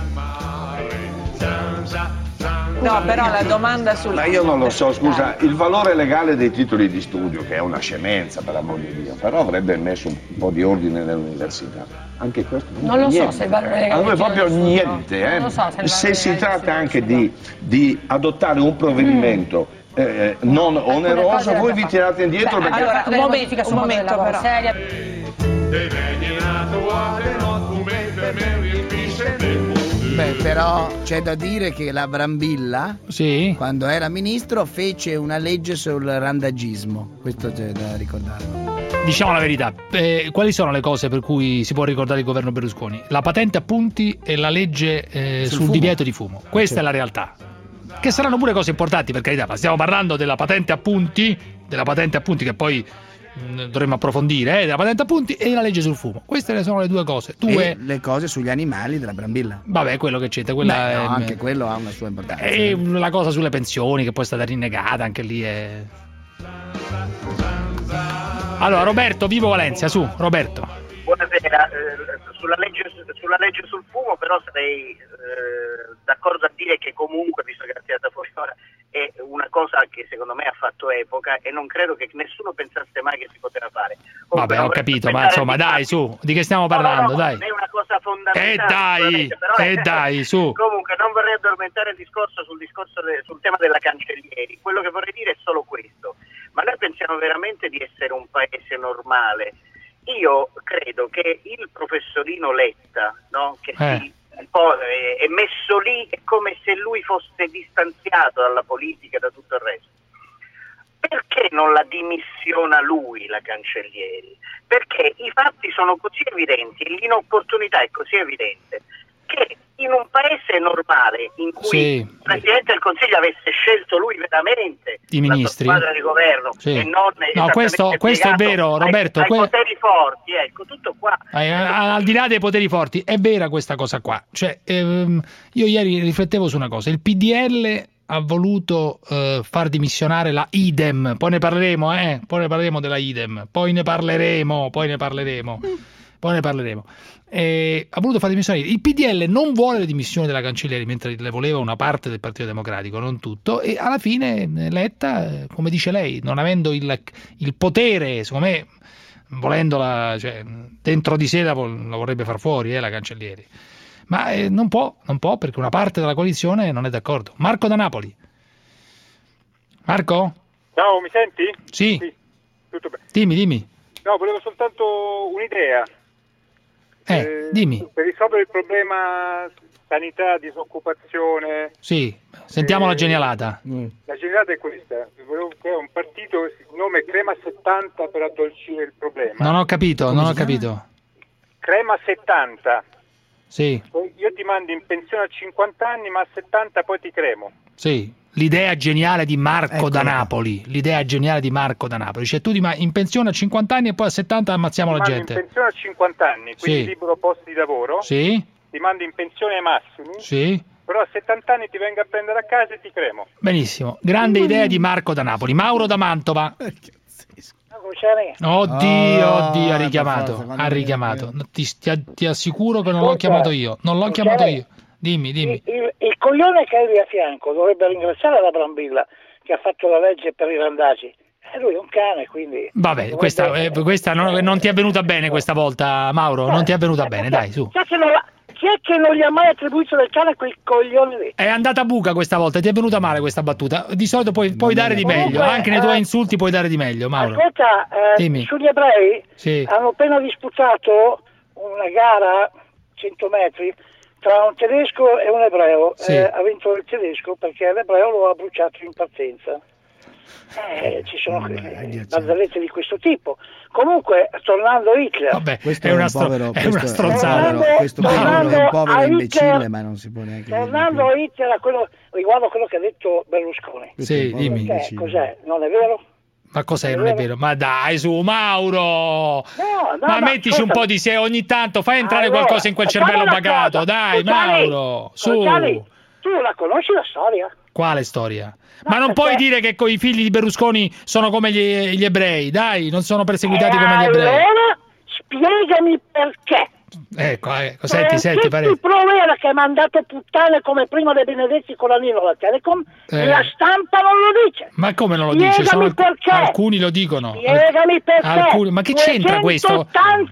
W: No, però la domanda
U: Ma io non lo so, scusa, il valore legale dei titoli di studio, che è una scemenza per l'amor di Dio, però avrebbe messo un po' di ordine nelle università. Anche questo
T: non lo so se il valore legale.
U: Allora proprio niente, se si tratta anche di adottare un provvedimento non oneroso, voi vi tirate indietro perché...
T: Allora, un momento però.
H: Però c'è da dire che la Brambilla, quando era ministro, fece una legge sul randagismo. Questo c'è da ricordare.
G: Diciamo la verità, quali sono le cose per cui si può ricordare il governo Berlusconi? La patente a punti e la legge sul divieto di fumo. Questa è la realtà. Che saranno pure cose importanti, per carità, ma stiamo parlando della patente a punti che poi dovremmo approfondire, della patente a punti e la legge sul fumo. Queste sono le due cose.
H: E le cose sugli animali della Brambilla.
G: Vabbè, quello che c'entra,
H: anche quello ha una sua importanza.
G: E la cosa sulle pensioni che poi è stata rinnegata, anche lì è... Allora, Roberto, Vibo Valencia, su, Roberto.
X: Buonasera, sulla legge sul fumo però sarei d'accordo a dire che comunque, visto che è tirata fuori ora, è una cosa che secondo me ha fatto epoca e non credo che nessuno pensasse mai che si poteva fare. Comunque,
G: vabbè, ho capito, ma insomma dai, su, di che stiamo parlando? Dai.
X: Non è una cosa fondamentale.
G: Dai, su.
X: Comunque non vorrei addormentare il discorso sul tema della Cancellieri. Quello che vorrei dire è solo questo. Ma noi pensiamo veramente di essere un paese normale? Io credo che il professorino Letta, no, che è messo lì, è come se lui fosse distanziato dalla politica e da tutto il resto. Perché non la dimissiona lui la Cancellieri? Perché i fatti sono così evidenti, l'inopportunità è così evidente, che in un paese normale in cui il Presidente del Consiglio avesse scelto lui veramente
G: i ministri,
X: la squadra di governo e non
G: questo è vero, Roberto,
X: ai poteri forti, ecco, tutto qua.
G: Al di là dei poteri forti, è vera questa cosa qua. Cioè, io ieri riflettevo su una cosa, il PDL ha voluto far dimissionare la IDEM, poi ne parleremo della IDEM, poi ne parleremo. Ha voluto fare dimissionare. Il PDL non vuole le dimissioni della Cancellieri, mentre le voleva una parte del Partito Democratico, non tutto, e alla fine Letta, come dice lei, non avendo il potere, secondo me, volendola, cioè, dentro di sé la vorrebbe far fuori la Cancellieri, ma non può perché una parte della coalizione non è d'accordo. Marco da Napoli. Marco?
Y: Ciao, mi senti?
G: Sì.
Y: Tutto bene.
G: Dimmi.
Y: No, volevo soltanto un'idea.
G: Dimmi.
Y: Per risolvere il problema sanità, disoccupazione.
G: Sì, sentiamo la genialata.
Y: La genialata è questa. Volevo creare un partito, il nome Crema 70 per addolcire il problema.
G: Non ho capito.
Y: Crema 70.
G: Sì.
Y: Io ti mando in pensione a 50 anni, ma a 70 poi ti cremo.
G: Sì, l'idea geniale di Marco da Napoli. L'idea geniale di Marco da Napoli. Cioè tu in pensione a 50 anni e poi a 70 ammazziamo la gente.
Y: In pensione a 50 anni, quindi libero posti di lavoro.
G: Sì.
Y: Ti mando in pensione ai massimi.
G: Sì.
Y: Però a 70 anni ti vengo a prendere a casa e ti cremo.
G: Benissimo. Grande idea di Marco da Napoli. Mauro da Mantova. Oddio, ha richiamato. Ti assicuro che non l'ho chiamato io. Dimmi.
A: Il coglione che hai a fianco dovrebbe ringraziare la Brambilla che ha fatto la legge per i randagi. Lui è un cane, quindi...
G: Vabbè, questa non ti è venuta bene questa volta, Mauro. Non ti è venuta bene, dai, su.
A: Chi è che non gli ha mai attribuito del cane a quei coglioni lì?
G: È andata a buca questa volta, ti è venuta male questa battuta. Di solito puoi dare di meglio, anche nei tuoi insulti puoi dare di meglio, Mauro.
A: Ascolta, sugli ebrei hanno appena disputato una gara 100 metri tra un tedesco e un ebreo. Ha vinto il tedesco perché l'ebreo lo ha bruciato in partenza. Ci sono barzellette di questo tipo. Comunque, tornando a Hitler,
G: vabbè, questo è una stronzata.
H: Questo è un povero imbecille, ma non si può neanche.
A: Tornando a Hitler, riguardo a quello che ha detto Berlusconi.
G: Sì, dimmi.
A: Cos'è? Non è vero?
G: Ma cos'è? Non è vero? Ma dai, su, Mauro! Ma mettici un po' di sé ogni tanto, fai entrare qualcosa in quel cervello bagato, dai, Mauro! Su!
A: Tu la conosci la storia?
G: Quale storia? Ma non puoi dire che i figli di Berlusconi sono come gli ebrei, dai, non sono perseguitati come gli ebrei.
A: Allora, spiegami perché.
G: Ecco, senti, pare.
A: Il problema che ha mandato puttane come prima De Benedetti con l'anino alla Telecom, la stampa non lo dice.
G: Ma come non lo dice? Alcuni lo dicono.
A: Spiegami perché.
G: Ma che c'entra questo?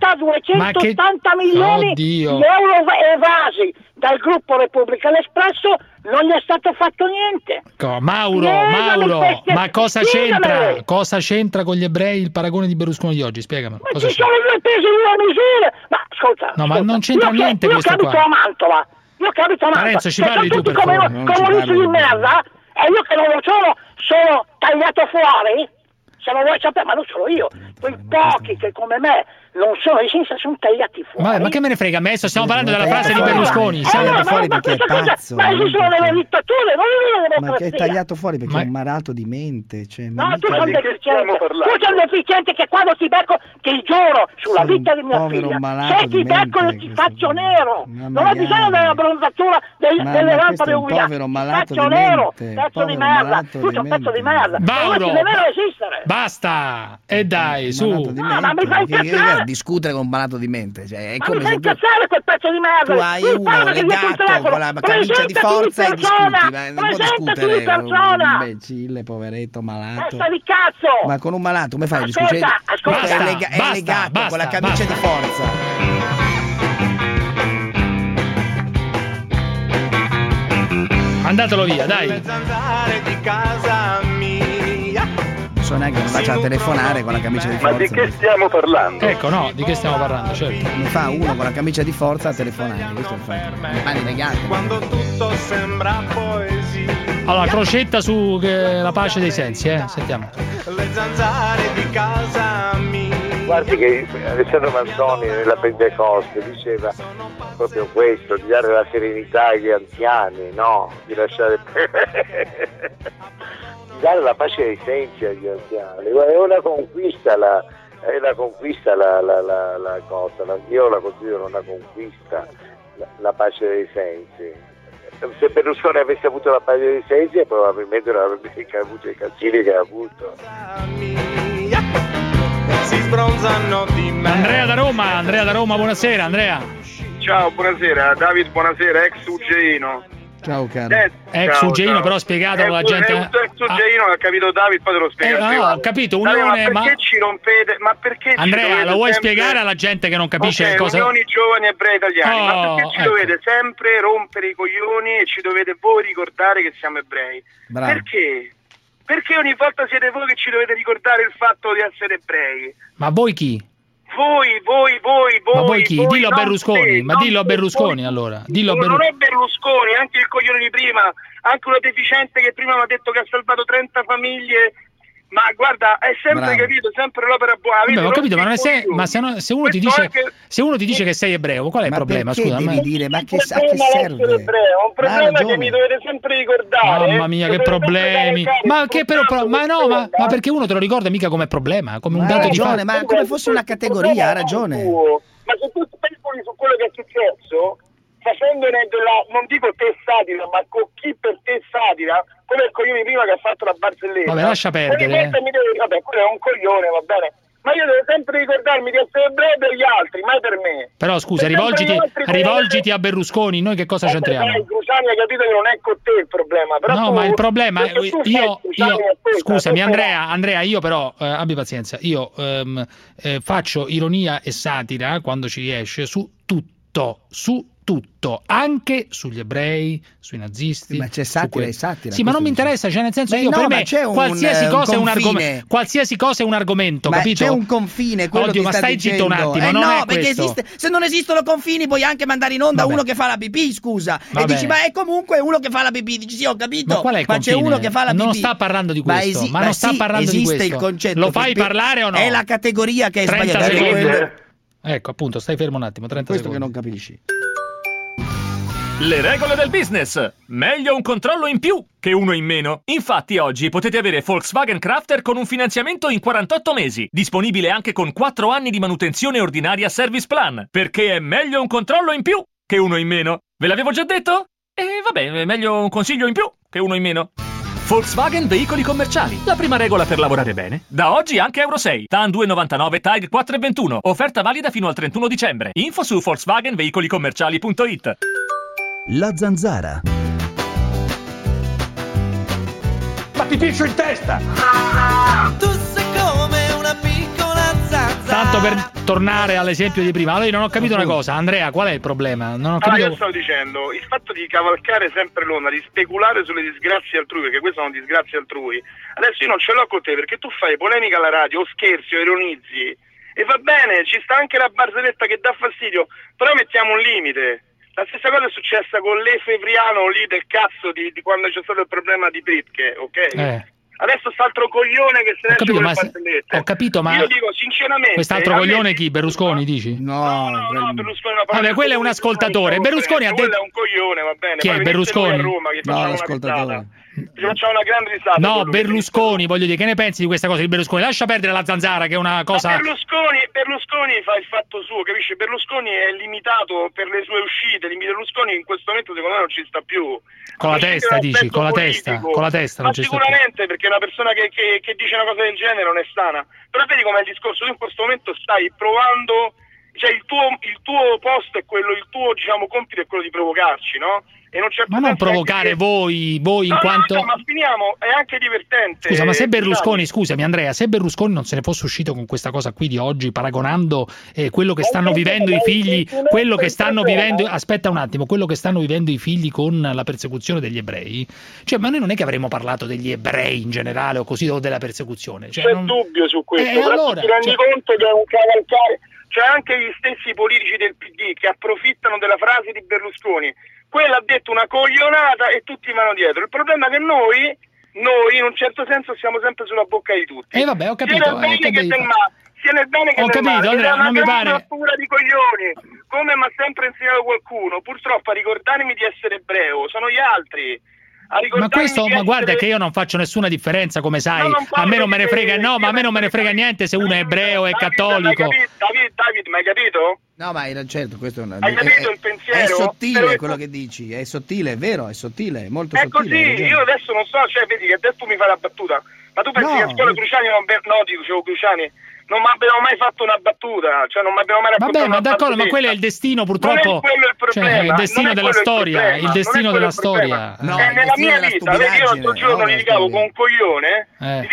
A: 280 milioni di euro evasi dal gruppo Repubblica l'Espresso, non gli è stato fatto niente.
G: Mauro, ma cosa c'entra? Cosa c'entra con gli ebrei il paragone di Berlusconi di oggi? Spiegamelo.
A: Ma ci sono due pesi e due misure. Ma ascolta.
G: No, ma non c'entra niente questo qua.
A: Io abito a Mantova.
G: Parenzo, ci parli tu per favore.
A: Comunisti di merda, e io che non lo sono tagliato fuori. Se lo vuoi sapere, ma non sono io. Quei pochi che come me non sono di sinistra sono tagliati fuori.
G: Ma che me ne frega, adesso stiamo parlando della frase di Berlusconi.
H: Tagliato fuori perché è pazzo.
A: Ma esistono delle dittature, non delle democrazie.
H: Ma che è tagliato fuori perché è un malato di mente.
A: No, tu sei un deficiente. Tu sei un deficiente che quando ti becco, ti giuro, sulla vita di mia figlia, se ti becco ti faccio nero. Non ho bisogno della bronzatura delle lampade UV. Ti faccio nero, pezzo di merda. Tu sei un pezzo di merda.
G: Mauro,
A: non deve esistere.
G: Basta, e dai, su.
A: Ma mi fai incazzare.
H: Discutere con un malato di mente, cioè, è
A: ma
H: come
A: mi fai incazzare quel pezzo di merda.
H: Tu hai uno legato con la camicia di forza e discuti, ma non può discutere con un imbecille, poveretto, malato.
A: Testa di cazzo!
H: Ma con un malato come fai a discutere? È legato con la camicia di forza.
G: Mandatelo via, dai.
H: Non so neanche che faccia a telefonare con la camicia di forza.
B: Ma di che stiamo parlando?
G: Ecco, no, di che stiamo parlando, certo.
H: Come fa uno con la camicia di forza a telefonare? Questo è il fatto. Le mani legate.
B: Quando tutto sembra poesia.
G: Allora, crocetta su la pace dei sensi, sentiamo.
B: Le zanzare di casa mia.
E: Guardi che Alessandro Manzoni nella Pentecoste diceva proprio questo, di dare la serenità agli anziani, no? Di lasciare di dare la pace dei sensi agli anziani. È una conquista la cosa, io la considero una conquista, la pace dei sensi. Se Berlusconi avesse avuto la pace dei sensi probabilmente non avrebbe avuto i casini che ha avuto.
B: Si sbronzano di me.
G: Andrea da Roma, buonasera Andrea.
C: Ciao, buonasera, David, buonasera, ex Uggeino.
H: Ciao caro.
G: Ex Uggeino, però spiegato alla gente.
C: Ex Uggeino, ha capito David, poi te lo spiego.
G: No, ho capito, unione,
C: ma perché ci rompete? Ma perché
G: Andrea, lo vuoi spiegare alla gente che non capisce cosa?
C: Unioni giovani ebrei italiani, ma perché ci dovete sempre rompere i coglioni e ci dovete voi ricordare che siamo ebrei?
H: Bravo.
C: Perché? Perché ogni volta siete voi che ci dovete ricordare il fatto di essere ebrei?
G: Ma voi chi?
C: Voi.
G: Ma voi chi? Dillo a Berlusconi, dillo a Berlusconi allora. Dillo a
C: Non è Berlusconi, anche il coglione di prima, anche una deficiente che prima mi ha detto che ha salvato 30 famiglie
Y: Ma guarda, è sempre capito, sempre l'opera buona.
G: Vabbè, ho capito, ma se uno ti dice che sei ebreo, qual è il problema? Scusa,
H: devi dire, ma a che serve?
Y: È un problema che mi dovete sempre ricordare.
G: Mamma mia, che problemi! Ma che però, ma perché uno te lo ricorda mica come problema, come un dato di fatto?
H: Ma come fosse una categoria, ha ragione.
Y: Ma se tu speculi su quello che è successo, facendone non dico te satira, ma con chi per te satira, come il coglione prima che ha fatto la barzelletta.
G: Vabbè, lascia perdere.
Y: Vabbè, quello è un coglione, va bene. Ma io devo sempre ricordarmi di essere ebreo per gli altri, mai per me.
G: Però scusa, rivolgiti a Berlusconi, noi che cosa c'entriamo?
Y: Cruciani, hai capito che non è con te il problema. Però
G: no, ma il problema scusami Andrea, io però abbi pazienza, io faccio ironia e satira quando ci riesce su tutto, anche sugli ebrei, sui nazisti.
H: Ma c'è satira e satira.
G: Sì, ma non mi interessa, cioè nel senso per me qualsiasi cosa è un argomento, capito?
H: C'è un confine, quello che
G: ma stai
H: dicendo.
G: Zitto un attimo, non è
H: perché se non esistono confini puoi anche mandare in onda uno che fa la pipì, scusa. E dici, ma è comunque uno che fa la pipì, dici sì, ho capito.
G: Ma qual è il confine?
H: C'è uno che fa la pipì.
G: Non sta parlando di questo,
H: esiste il concetto.
G: Lo fai parlare o no?
H: È la categoria che è
G: 30 secondi. Ecco, appunto, stai fermo un attimo, 30
H: questo
G: secondi.
H: Che non capisci.
J: Le regole del business. Meglio un controllo in più che uno in meno. Infatti oggi potete avere Volkswagen Crafter con un finanziamento in 48 mesi, disponibile anche con 4 anni di manutenzione ordinaria Service Plan, perché è meglio un controllo in più che uno in meno. Ve l'avevo già detto? E vabbè, è meglio un consiglio in più che uno in meno. Volkswagen Veicoli Commerciali. La prima regola per lavorare bene. Da oggi anche Euro 6. TAN 2,99, TAG 4,21. Offerta valida fino al 31 dicembre. Info su volkswagenveicolicommerciali.it.
K: La Zanzara.
I: Ma ti piscio in testa!
D: Tu sei come una piccola zanzara.
G: Tanto per tornare all'esempio di prima, allora io non ho capito una cosa. Andrea, qual è il problema? Non ho capito.
C: Io stavo dicendo, il fatto di cavalcare sempre l'onda, di speculare sulle disgrazie altrui, perché queste sono disgrazie altrui, adesso io non ce l'ho con te perché tu fai polemica alla radio, o scherzi o ironizzi, e va bene, ci sta anche la barzelletta che dà fastidio, però mettiamo un limite. La stessa cosa è successa con l'Efevriano lì del cazzo di quando c'è stato il problema di Pritke, ok? Adesso st'altro coglione che se ne esce con le barzellette.
G: Ho capito, ma
C: io dico sinceramente,
G: quest'altro coglione chi? Berlusconi, dici?
C: No, Berlusconi.
G: Vabbè, quello è un ascoltatore. Berlusconi ha detto.
C: Quello è un coglione, va bene.
G: Chi è Berlusconi?
C: A Roma, che no, l'ascoltatore. Facciamo una grande risata.
G: No, Berlusconi, voglio dire, che ne pensi di questa cosa di Berlusconi? Lascia perdere la Zanzara, che è una cosa.
C: Berlusconi fa il fatto suo, capisci? Berlusconi è limitato per le sue uscite. Berlusconi in questo momento secondo me non ci sta più.
G: Con la testa, dici? Con la testa non ci sta più.
C: Sicuramente, perché una persona che dice una cosa del genere non è sana. Però vedi com'è il discorso, tu in questo momento stai provando, cioè il tuo posto è quello, il tuo compito è quello di provocarci, no? E non
G: ma non provocare voi in quanto.
C: No, ma finiamo, è anche divertente.
G: Scusa, ma se Berlusconi, scusami Andrea, se Berlusconi non se ne fosse uscito con questa cosa qui di oggi, paragonando quello che stanno vivendo i figli, quello che stanno vivendo, aspetta un attimo, quello che stanno vivendo i figli con la persecuzione degli ebrei, cioè, ma noi non è che avremmo parlato degli ebrei in generale o così, o della persecuzione. Cioè,
C: c'è dubbio su questo,
G: allora,
C: ti rendi conto che è un cavalcare. C'è anche gli stessi politici del PD che approfittano della frase di Berlusconi. Quello ha detto una coglionata e tutti vanno dietro. Il problema è che noi in un certo senso siamo sempre sulla bocca di tutti.
G: Vabbè, ho capito.
C: Sia nel bene che nel male. Sia nel bene che nel male.
G: Andrea, non mi pare.
C: Pura di coglioni. Come mi ha sempre insegnato qualcuno, purtroppo a ricordarmi di essere ebreo sono gli altri.
G: Ma guarda che io non faccio nessuna differenza, come sai, a me non me ne frega, no, ma a me non me ne frega niente se uno è ebreo e cattolico.
C: David, ma hai capito?
H: No, ma certo, questo
C: hai capito il pensiero?
H: È sottile quello che dici, è sottile, è vero, è sottile, è molto sottile.
C: È così, io adesso non so, cioè vedi che adesso tu mi fai la battuta, ma tu pensi che a scuola Cruciani dicevo Cruciani, non mi abbiamo mai fatto una battuta, cioè non mi abbiamo mai raccontato.
G: Vabbè, ma d'accordo, ma quello è il destino, purtroppo.
C: Non è quello il problema.
G: Cioè, il destino della storia, il destino della storia.
C: No, nella mia vita, vedi, io l'altro giorno litigavo con un coglione,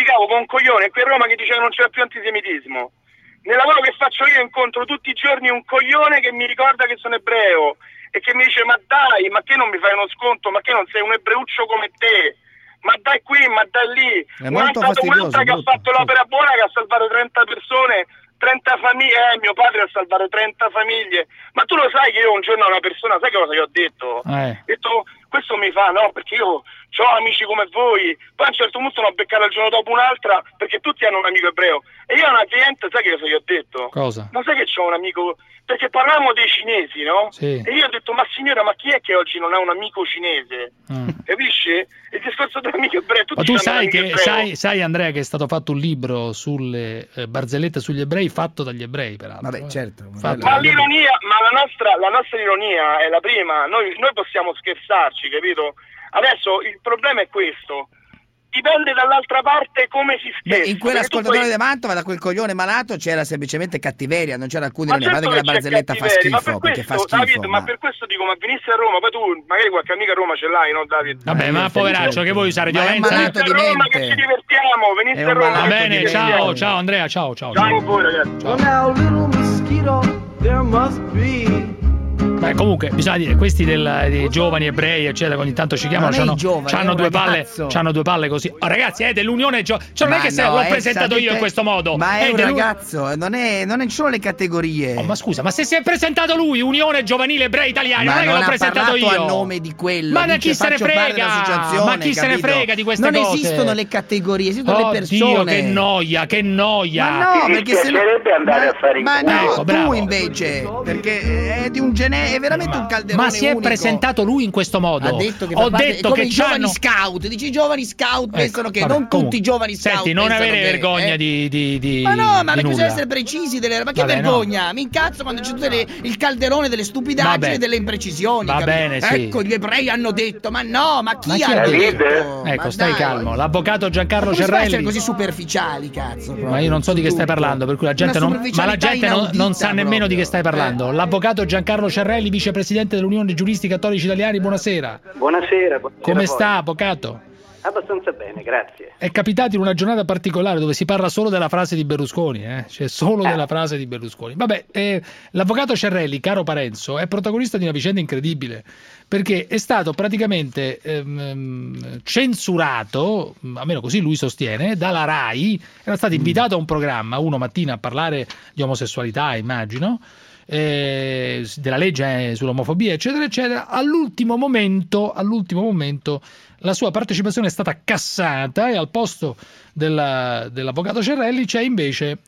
C: qui a Roma che diceva non c'è più antisemitismo. Nel lavoro che faccio io incontro tutti i giorni un coglione che mi ricorda che sono ebreo e che mi dice ma dai, ma che non mi fai uno sconto, ma che non sei un ebreuccio come te? Ma dai qui, ma dai lì. Un'altra che ha fatto l'opera buona, che ha salvato 30 persone, 30 famiglie. Mio padre ha salvato 30 famiglie. Ma tu lo sai che io un giorno a una persona, sai che cosa gli ho detto? Ho detto,
Y: questo mi fa, no, perché io ho amici come voi, poi a un certo punto l'ho beccata il giorno dopo un'altra, perché tutti hanno un amico ebreo, e io a una cliente, sai che cosa gli ho detto?
G: Cosa?
Y: Ma sai che c'ho un amico, perché parlavamo dei cinesi, no?
G: Sì.
Y: E io ho detto, ma signora, ma chi è che oggi non ha un amico cinese? Capisci? Il discorso dell'amico ebreo,
G: ma tu sai Andrea che è stato fatto un libro sulle barzellette sugli ebrei fatto dagli ebrei, peraltro.
H: Vabbè, certo.
Y: Ma l'ironia, la nostra ironia è la prima, noi possiamo scherzarci, capito? Adesso il problema è questo, dipende dall'altra parte come si scherza.
H: Beh, in quell'ascoltatore di Mantova, da quel coglione malato, c'era semplicemente cattiveria, non c'era alcuna ironia. Guarda che la barzelletta fa schifo, perché fa schifo.
Y: David, ma per questo dico, ma venisse a Roma, poi tu magari qualche amica a Roma ce l'hai, no David?
G: Vabbè, ma poveraccio, che vuoi usare violenza?
Y: Venisse a Roma che ci divertiamo, venisse a Roma.
G: Va bene, ciao Andrea, ciao.
Y: Ciao a voi ragazzi.
G: Beh, comunque bisogna dire, questi dei giovani ebrei eccetera, ogni tanto ci chiamano, c'hanno due palle così. Oh, ragazzi, è dell'Unione non è che se l'ho presentato io in questo modo,
H: ma è un ragazzo, non ci sono le categorie.
G: Oh, ma scusa, ma se si è presentato lui, Unione Giovanile Ebrei Italiani, non è che l'ho presentato io
H: a nome di quello.
G: Ma chi se ne frega? Ma chi se ne frega di queste cose?
H: Non esistono le categorie, esistono le persone.
G: Che noia.
H: Ma no, perché se
Y: piacerebbe andare a fare
H: ma no, tu invece, perché è di un è veramente un calderone
G: ma si è
H: unico.
G: Presentato lui in questo modo.
H: Ha detto che ho detto che i giovani scout, dici i giovani scout pensano che non tutti i giovani scout.
G: Senti, non avere vergogna di
H: ma no, ma
G: bisogna
H: essere precisi ma che vergogna? Mi incazzo quando c'è tutto il calderone delle stupidaggini e delle imprecisioni.
G: Va bene, sì.
H: Ecco, gli ebrei hanno detto, ma no, ma chi ha detto?
G: Ecco, stai calmo. L'avvocato Giancarlo Cerrelli.
H: Essere così superficiali, cazzo.
G: Ma io non so di che stai parlando, per cui la gente non sa nemmeno di che stai parlando. L'avvocato Giancarlo Cerrelli, vicepresidente dell'Unione Giuristi Cattolici Italiani, buonasera.
X: Buonasera.
G: Come sta, avvocato?
X: Abbastanza bene, grazie.
G: È capitato in una giornata particolare dove si parla solo della frase di Berlusconi, cioè solo della frase di Berlusconi. Vabbè, l'avvocato Cerrelli, caro Parenzo, è protagonista di una vicenda incredibile, perché è stato praticamente censurato, almeno così lui sostiene, dalla RAI. Era stato invitato a un programma, Uno Mattina, a parlare di omosessualità, immagino, della legge sull'omofobia eccetera eccetera. All'ultimo momento la sua partecipazione è stata cassata e al posto dell'avvocato Cerrelli c'è invece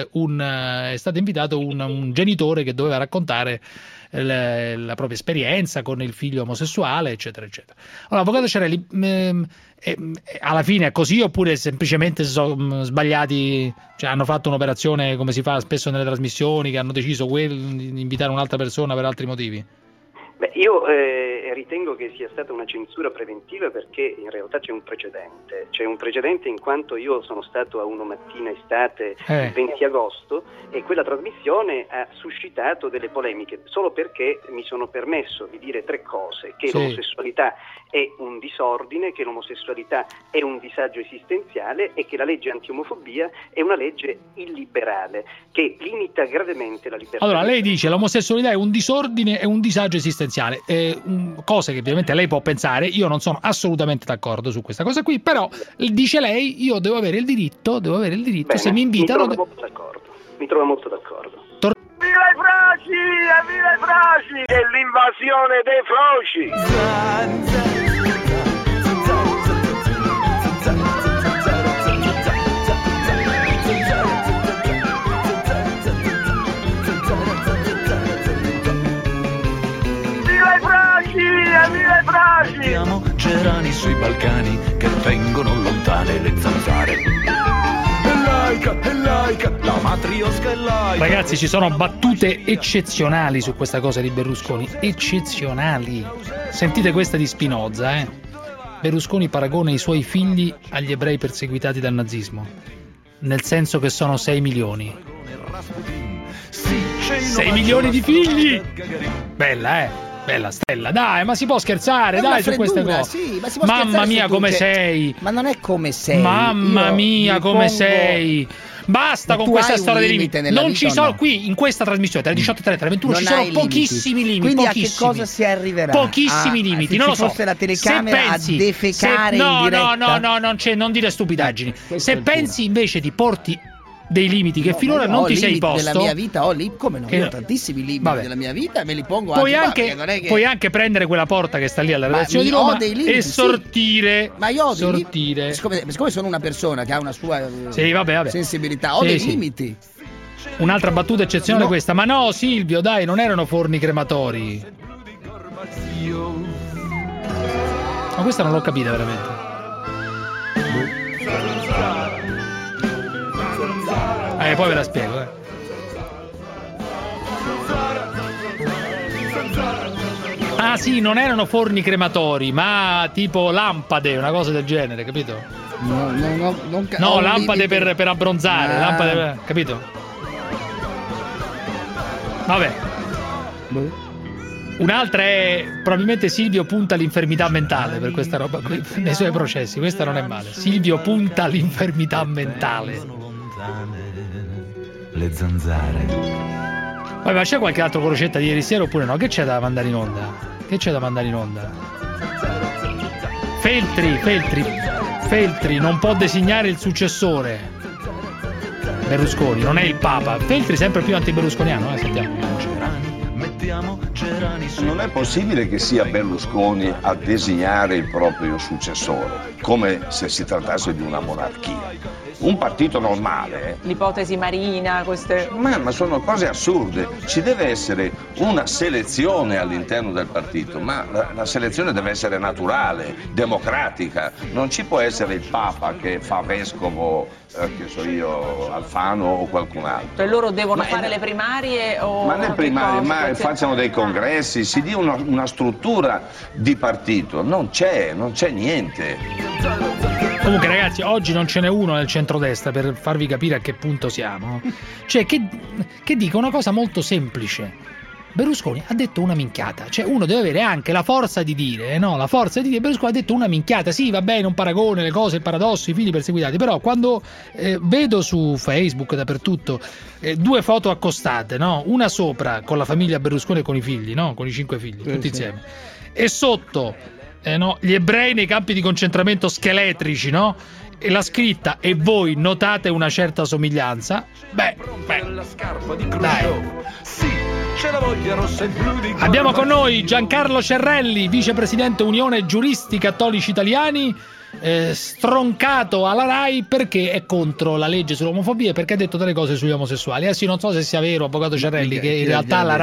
G: è stato invitato un genitore che doveva raccontare la propria esperienza con il figlio omosessuale eccetera eccetera. Allora, l'avvocato Cerrelli, alla fine è così oppure semplicemente si sono sbagliati, cioè hanno fatto un'operazione come si fa spesso nelle trasmissioni, che hanno deciso di invitare un'altra persona per altri motivi?
X: Beh, io ritengo che sia stata una censura preventiva perché in realtà c'è un precedente in quanto io sono stato a Uno Mattina Estate il 20 agosto e quella trasmissione ha suscitato delle polemiche solo perché mi sono permesso di dire tre cose: che l'omosessualità è un disordine, che l'omosessualità è un disagio esistenziale e che la legge anti-omofobia è una legge illiberale che limita gravemente la libertà.
G: Allora, lei dice l'omosessualità è un disordine e un disagio esistenziale, cose che ovviamente lei può pensare. Io non sono assolutamente d'accordo su questa cosa qui, però dice lei io devo avere il diritto. Bene, se mi invitano
X: mi trovo molto d'accordo.
Y: Viva i froci! È l'invasione dei froci!
L: Abbiamo gerani sui Balcani che vengono lontane le zanzare. È laica, la matriosca è laica.
G: Ragazzi, ci sono battute eccezionali su questa cosa di Berlusconi, eccezionali. Sentite questa di Spinoza, Berlusconi paragona i suoi figli agli ebrei perseguitati dal nazismo, nel senso che sono 6 milioni. 6 milioni di figli! Bella, Bella Stella, dai, ma si può scherzare, dai, su queste cose.
H: Sì, ma si può
G: mamma mia, come sei.
H: Ma non è come sei.
G: Mamma mia, come sei. Basta con questa storia dei limiti. Non ci sono qui in questa trasmissione tra le 18 e 30 alle 21 ci sono pochissimi limiti.
H: Quindi a che cosa si arriverà?
G: Pochissimi limiti, non lo so.
H: Se fosse la telecamera a defecare in diretta.
G: No, non dire stupidaggini. Se pensi invece di porti dei limiti che finora non ti sei posto.
H: Nella mia vita ho come no? Io ho tantissimi limiti della mia vita e me li pongo anche.
G: Puoi anche prendere quella porta che sta lì alla redazione di Roma e sortire.
H: Ma io ho sortire. Siccome sono una persona che ha una sua sensibilità, ho dei limiti.
G: Un'altra battuta eccezionale questa. Ma no, Silvio, dai, non erano forni crematori. Ma questa non l'ho capita veramente. Poi ve la spiego. Ah sì, non erano forni crematori, ma tipo lampade, una cosa del genere, capito? No, lampade per abbronzare, lampade, capito? Vabbè. Un'altra è probabilmente Silvio punta all'infermità mentale per questa roba qui, nei suoi processi. Questa non è male. Silvio punta all'infermità mentale.
L: Le zanzare.
G: Poi, ma c'è qualche altro crocetta di ieri sera oppure no? Che c'è da mandare in onda? Feltri non può designare il successore. Berlusconi, non è il Papa. Feltri sempre più anti-berlusconiano, sentiamo.
U: Non è possibile che sia Berlusconi a designare il proprio successore, come se si trattasse di una monarchia. Un partito normale.
W: L'ipotesi Marina, queste.
U: Ma sono cose assurde. Ci deve essere una selezione all'interno del partito, ma la selezione deve essere naturale, democratica. Non ci può essere il Papa che fa vescovo, che so io, Alfano o qualcun altro.
W: E loro devono fare le primarie o.
U: Ma le primarie, ma facciano dei congressi, si dia una struttura di partito. Non c'è niente.
G: Comunque ragazzi, oggi non ce n'è uno nel centrodestra per farvi capire a che punto siamo. Cioè che dica una cosa molto semplice. Berlusconi ha detto una minchiata. Cioè uno deve avere anche la forza di dire, no? La forza di dire Berlusconi ha detto una minchiata. Sì, va bene, un paragone, le cose, il paradosso, i figli perseguitati. Però quando vedo su Facebook dappertutto due foto accostate, no? Una sopra con la famiglia Berlusconi e con i figli, no? Con i 5 figli, tutti insieme. E sotto gli ebrei nei campi di concentramento scheletrici, no? E la scritta "e voi notate una certa somiglianza". Beh. Dai. Abbiamo con noi Giancarlo Cerrelli, vicepresidente Unione Giuristi Cattolici Italiani, stroncato alla RAI perché è contro la legge sull'omofobia e perché ha detto delle cose sugli omosessuali. Sì, non so se sia vero, avvocato Cerrelli, che in realtà la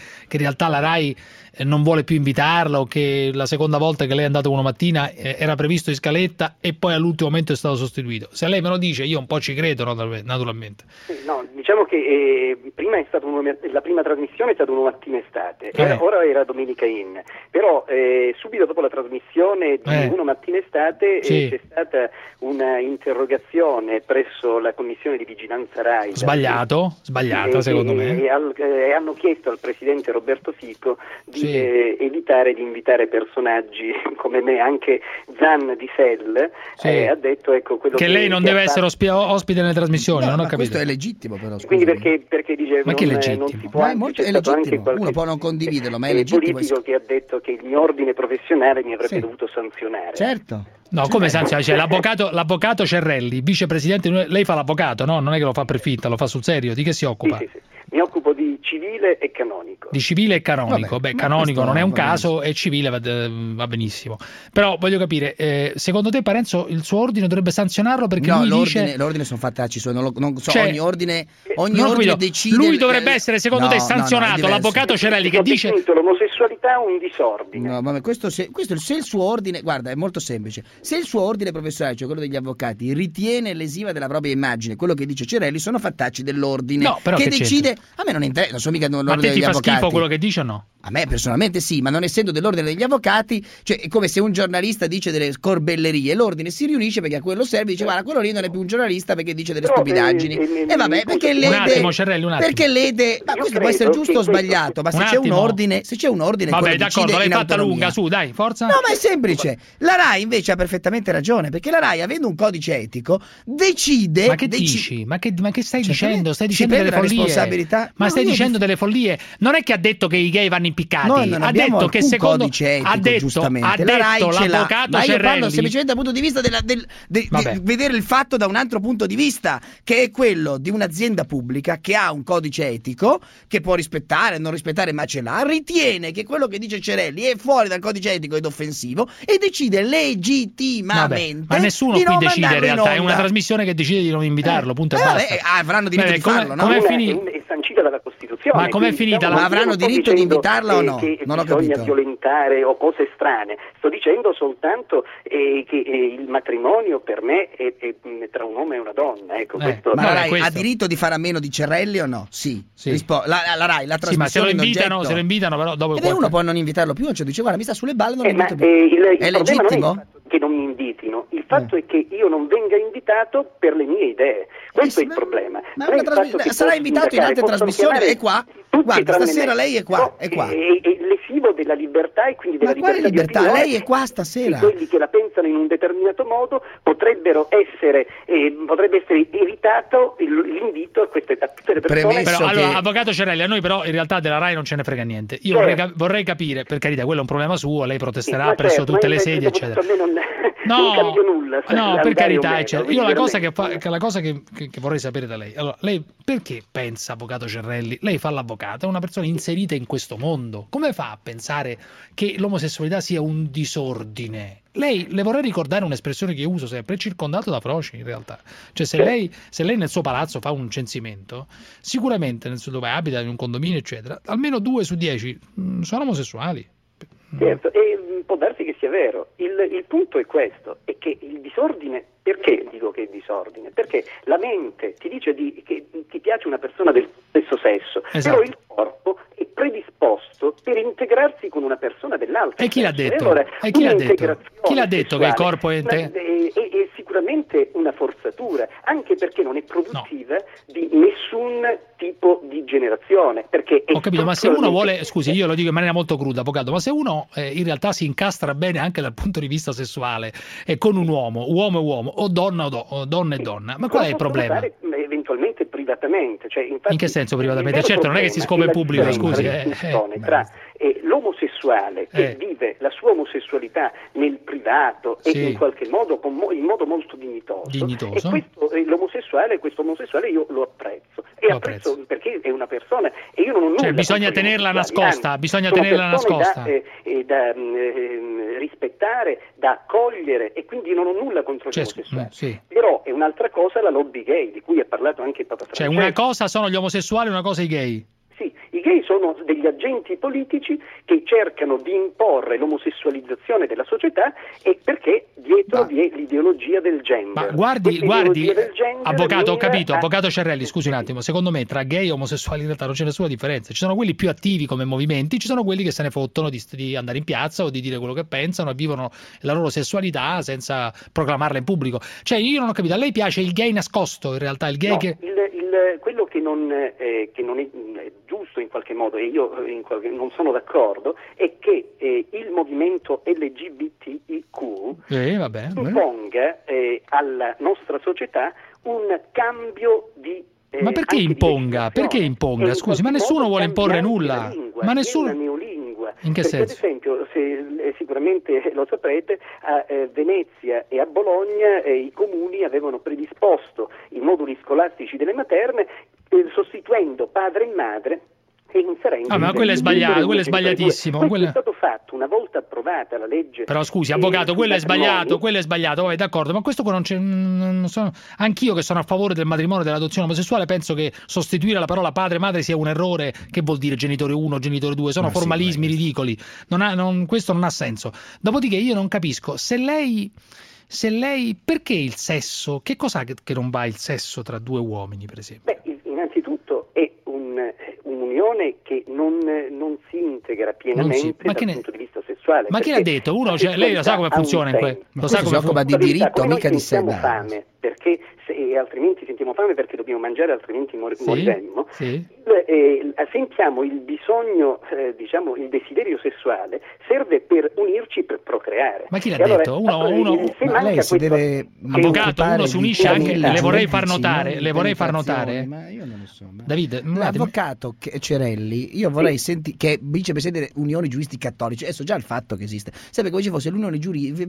G: RAI non vuole più invitarla, o che la seconda volta che lei è andato una mattina era previsto in scaletta e poi all'ultimo momento è stato sostituito. Se lei me lo dice io un po' ci credo, naturalmente.
M: No, diciamo che prima è stata la prima trasmissione è stata una mattina estate, ora era Domenica In, però subito dopo la trasmissione di una mattina estate c'è stata una interrogazione presso la commissione di vigilanza RAI.
G: Sbagliata secondo me.
M: E hanno chiesto al presidente Roberto Fico di evitare di invitare personaggi come me, anche Zan di Sell ha detto quello
G: che lei non deve essere ospite nelle trasmissioni, non ho capito.
H: Questo è legittimo però.
M: Quindi perché dice
G: ma che è legittimo?
M: Non si può,
H: è legittimo. Uno può non condividerlo, ma è legittimo.
M: Il politico che ha detto che il mio ordine professionale mi avrebbe dovuto sanzionare.
H: Certo.
G: No, come sanzionare? Cioè, l'avvocato Cerrelli, vicepresidente, lei fa l'avvocato, no? Non è che lo fa per finta, lo fa sul serio. Di che si occupa?
M: Sì. Mi occupo di civile e canonico.
G: Di civile e canonico. Vabbè, canonico non è un caso e civile va benissimo. Però voglio capire, secondo te Parenzo il suo ordine dovrebbe sanzionarlo perché lui dice...
H: l'ordine sono fattacci, non so, ogni ordine decide...
G: Lui dovrebbe essere, secondo te, sanzionato, l'avvocato Cerrelli che dice...
M: L'omosessualità è un disordine.
H: No, ma questo se il suo ordine, guarda, è molto semplice. Se il suo ordine professionale, cioè quello degli avvocati, ritiene lesiva della propria immagine, quello che dice Cerrelli, sono fattacci dell'ordine che decide. A me non interessa, non so mica l'ordine degli avvocati. Ma te ti fa schifo
G: quello che dice o no?
H: A me personalmente sì, ma non essendo dell'ordine degli avvocati, cioè è come se un giornalista dice delle scorbellerie, l'ordine si riunisce perché a quello serve, dice guarda, quello lì non è più un giornalista perché dice delle stupidaggini. E vabbè, perché lede...
G: Un attimo, Cerrelli,
H: perché lede... Ma questo può essere giusto o sbagliato, ma se c'è un ordine...
G: Vabbè, d'accordo, l'hai fatta lunga, su, dai, forza.
H: No, ma è semplice. La RAI invece ha perfettamente ragione, perché la RAI, avendo un codice etico, decide...
G: Ma che dici? Ma che stai dicendo? Stai dicendo delle follie. Ma stai dicendo delle follie. Non è che ha detto che i gay vanno in impiccati.
H: Noi non
G: ha
H: abbiamo
G: detto che secondo
H: codice etico,
G: ha detto
H: giustamente. La Rai ce l'ha. Ma io parlo semplicemente dal punto di vista di vedere il fatto da un altro punto di vista, che è quello di un'azienda pubblica che ha un codice etico che può rispettare, non rispettare, ma ce l'ha, ritiene che quello che dice Cerelli è fuori dal codice etico ed offensivo e decide legittimamente.
G: Ma nessuno qui decide in realtà, è una trasmissione che decide di non invitarlo, punto e basta.
H: Avranno diritto di farlo, no?
X: È sancita dalla Costituzione.
G: Ma com'è finita?
H: Ma avranno diritto di invitarla o no?
X: Non ho capito. Bisogna violentare o cose strane. Sto dicendo soltanto che il matrimonio per me è tra un uomo e una donna. Ecco, questo.
H: Ma la Rai ha diritto di fare a meno di Cerelli o no? Sì. La Rai, la trasmissione.
G: Ma se lo invitano però dopo.
H: E uno può non invitarlo più, cioè dice guarda mi sta sulle balle, non lo invito più. È legittimo?
X: Che non mi invitino, il fatto è che io non venga invitato per le mie idee, questo è il problema.
H: Ma sarà invitato in altre trasmissioni, è qua? Guarda, stasera lei è qua, è qua.
X: È lesivo della libertà e quindi della
H: libertà. Ma quale libertà? Lei è qua stasera.
X: Quelli che la pensano in un determinato modo potrebbe essere evitato l'invito a tutte le persone.
G: Però, allora, avvocato Cerelli, a noi però in realtà della Rai non ce ne frega niente. Io vorrei capire, per carità, quello è un problema suo, lei protesterà presso tutte le sedie, eccetera.
X: Non cambio nulla.
G: No, per carità, eccetera. Io la cosa che vorrei sapere da lei, allora, lei perché pensa, avvocato Cerelli, lei fa l'avvocato, è una persona inserita in questo mondo, come fa a pensare che l'omosessualità sia un disordine? Lei, le vorrei ricordare un'espressione che io uso sempre, è circondato da froci in realtà. Cioè se lei nel suo palazzo fa un censimento, sicuramente dove abita, in un condominio eccetera, almeno 2 su 10 sono omosessuali.
X: Certo, e può darsi che sia vero. Il punto è questo, è che il disordine, perché dico che è disordine? Perché la mente ti dice che ti piace una persona del stesso sesso, però il corpo è predisposto per integrarsi con una persona dell'altro.
G: E chi l'ha detto?
X: Allora,
G: chi l'ha detto che il corpo è
X: è sicuramente una forzatura, anche perché non è produttiva di nessun tipo di generazione. Perché
G: ho capito, ma se uno vuole, scusi, io lo dico in maniera molto cruda, avvocato, ma se uno in realtà si incastra bene anche dal punto di vista sessuale e con un uomo e uomo, o donna o donna e donna, ma qual è il problema?
X: Eventualmente privatamente, cioè, infatti,
G: in che senso privatamente? Certo, non è che si scopre in pubblico, scusi.
X: Tra l'omosessuale che vive la sua omosessualità nel privato e in qualche modo in modo molto dignitoso. E questo omosessuale io lo apprezzo. E apprezzo perché è una persona e io non ho nulla.
G: Cioè bisogna tenerla nascosta,
X: da rispettare, da accogliere, e quindi non ho nulla contro gli omosessuali. Però è un'altra cosa la lobby gay, di cui ha parlato anche Papa Francesco.
G: Cioè una cosa sono gli omosessuali, una cosa i gay.
X: Sì, i gay sono degli agenti politici che cercano di imporre l'omosessualizzazione della società, e perché dietro vi è l'ideologia del gender.
G: Ma guardi, avvocato, ho capito, avvocato Cerelli, scusi un attimo, secondo me tra gay e omosessuali in realtà non c'è nessuna differenza. Ci sono quelli più attivi come movimenti, ci sono quelli che se ne fottono di andare in piazza o di dire quello che pensano e vivono la loro sessualità senza proclamarla in pubblico. Cioè io non ho capito, a lei piace il gay nascosto in realtà, il gay che...
X: Quello che non è giusto in qualche modo, e io non sono d'accordo, è che il movimento LGBTIQ imponga alla nostra società un cambio di...
G: Ma perché imponga? Perché imponga? Scusi, ma nessuno vuole imporre nulla. Ma nessuno... In che senso?
X: Ad esempio, sicuramente lo saprete, a Venezia e a Bologna i comuni avevano predisposto i moduli scolastici delle materne sostituendo padre e madre e inserendo...
G: ma quello è sbagliato, quello è sbagliatissimo.
X: Questo è stato fatto una volta approvata la legge.
G: Però scusi, avvocato, quello è sbagliato, vabbè, d'accordo, ma questo non sono... Anch'io che sono a favore del matrimonio e dell'adozione omosessuale penso che sostituire la parola padre e madre sia un errore. Che vuol dire genitore 1, genitore 2? Sono formalismi ridicoli. Questo non ha senso. Dopodiché io non capisco se lei perché il sesso, che cos'ha che non va il sesso tra due uomini, per esempio?
X: Beh, innanzitutto è un'unione che non si integra pienamente dal punto di vista sessuale.
G: Ma chi l'ha detto? Lei lo sa come funziona lo sa come
H: si occupa di diritto, mica di sé.
X: Fame, perché altrimenti sentiamo fame perché dobbiamo mangiare, altrimenti moriremmo.
M: sentiamo il bisogno, diciamo il desiderio sessuale serve per unirci, per procreare.
G: Ma chi l'ha detto?
H: Ma lei si deve
G: avvocato, uno si unisce anche, le vorrei far notare,
H: ma io non lo so.
G: Davide,
H: l'avvocato Cerelli, io vorrei sentire, che è vicepresidente Unione Giuristi Cattolici, adesso già il fatto che esiste, sempre come ci fosse l'Unione Giuristi